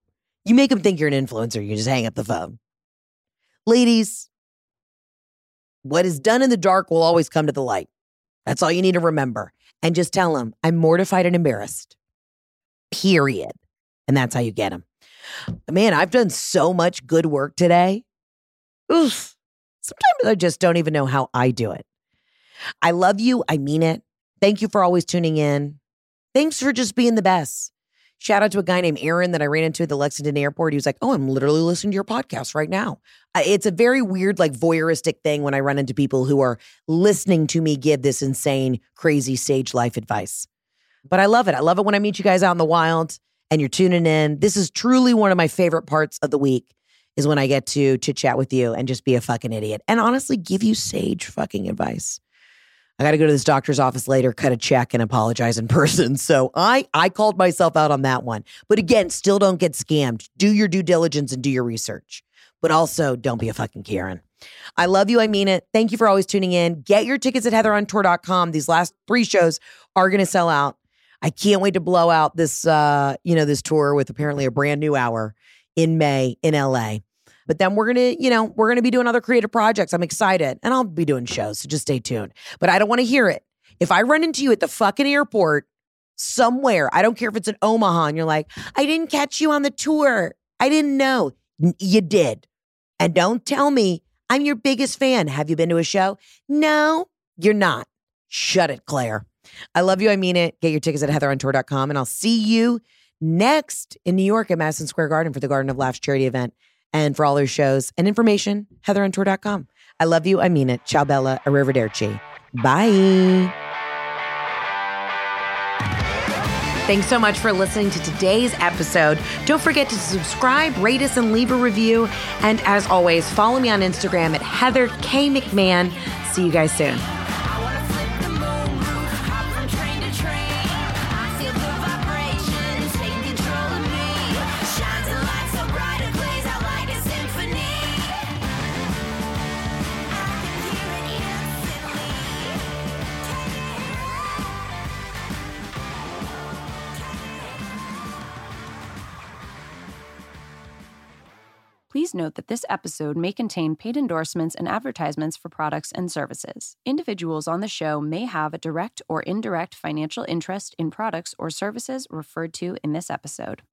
You make them think you're an influencer. You just hang up the phone. Ladies, what is done in the dark will always come to the light. That's all you need to remember. And just tell them, I'm mortified and embarrassed. Period. And that's how you get them. Man, I've done so much good work today. Oof. Sometimes I just don't even know how I do it. I love you. I mean it. Thank you for always tuning in. Thanks for just being the best. Shout out to a guy named Aaron that I ran into at the Lexington airport. He was like, oh, I'm literally listening to your podcast right now. It's a very weird, like voyeuristic thing when I run into people who are listening to me give this insane, crazy sage life advice. But I love it. I love it when I meet you guys out in the wild and you're tuning in. This is truly one of my favorite parts of the week is when I get to chit chat with you and just be a fucking idiot. And honestly, give you sage fucking advice. I got to go to this doctor's office later, cut a check, and apologize in person. So I called myself out on that one. But again, still don't get scammed. Do your due diligence and do your research. But also, don't be a fucking Karen. I love you. I mean it. Thank you for always tuning in. Get your tickets at heatherontour.com. These last 3 shows are going to sell out. I can't wait to blow out this, this tour with apparently a brand new hour in May in LA. But then we're going to be doing other creative projects. I'm excited. And I'll be doing shows, so just stay tuned. But I don't want to hear it. If I run into you at the fucking airport somewhere, I don't care if it's in Omaha, and you're like, I didn't catch you on the tour. I didn't know. You did. And don't tell me I'm your biggest fan. Have you been to a show? No, you're not. Shut it, Claire. I love you. I mean it. Get your tickets at heatherontour.com. And I'll see you next in New York at Madison Square Garden for the Garden of Laughs charity event. And for all their shows and information, heatherontour.com. I love you. I mean it. Ciao, Bella. Arrivederci. Bye. Thanks so much for listening to today's episode. Don't forget to subscribe, rate us, and leave a review. And as always, follow me on Instagram at Heather K. McMahon. See you guys soon. Please note that this episode may contain paid endorsements and advertisements for products and services. Individuals on the show may have a direct or indirect financial interest in products or services referred to in this episode.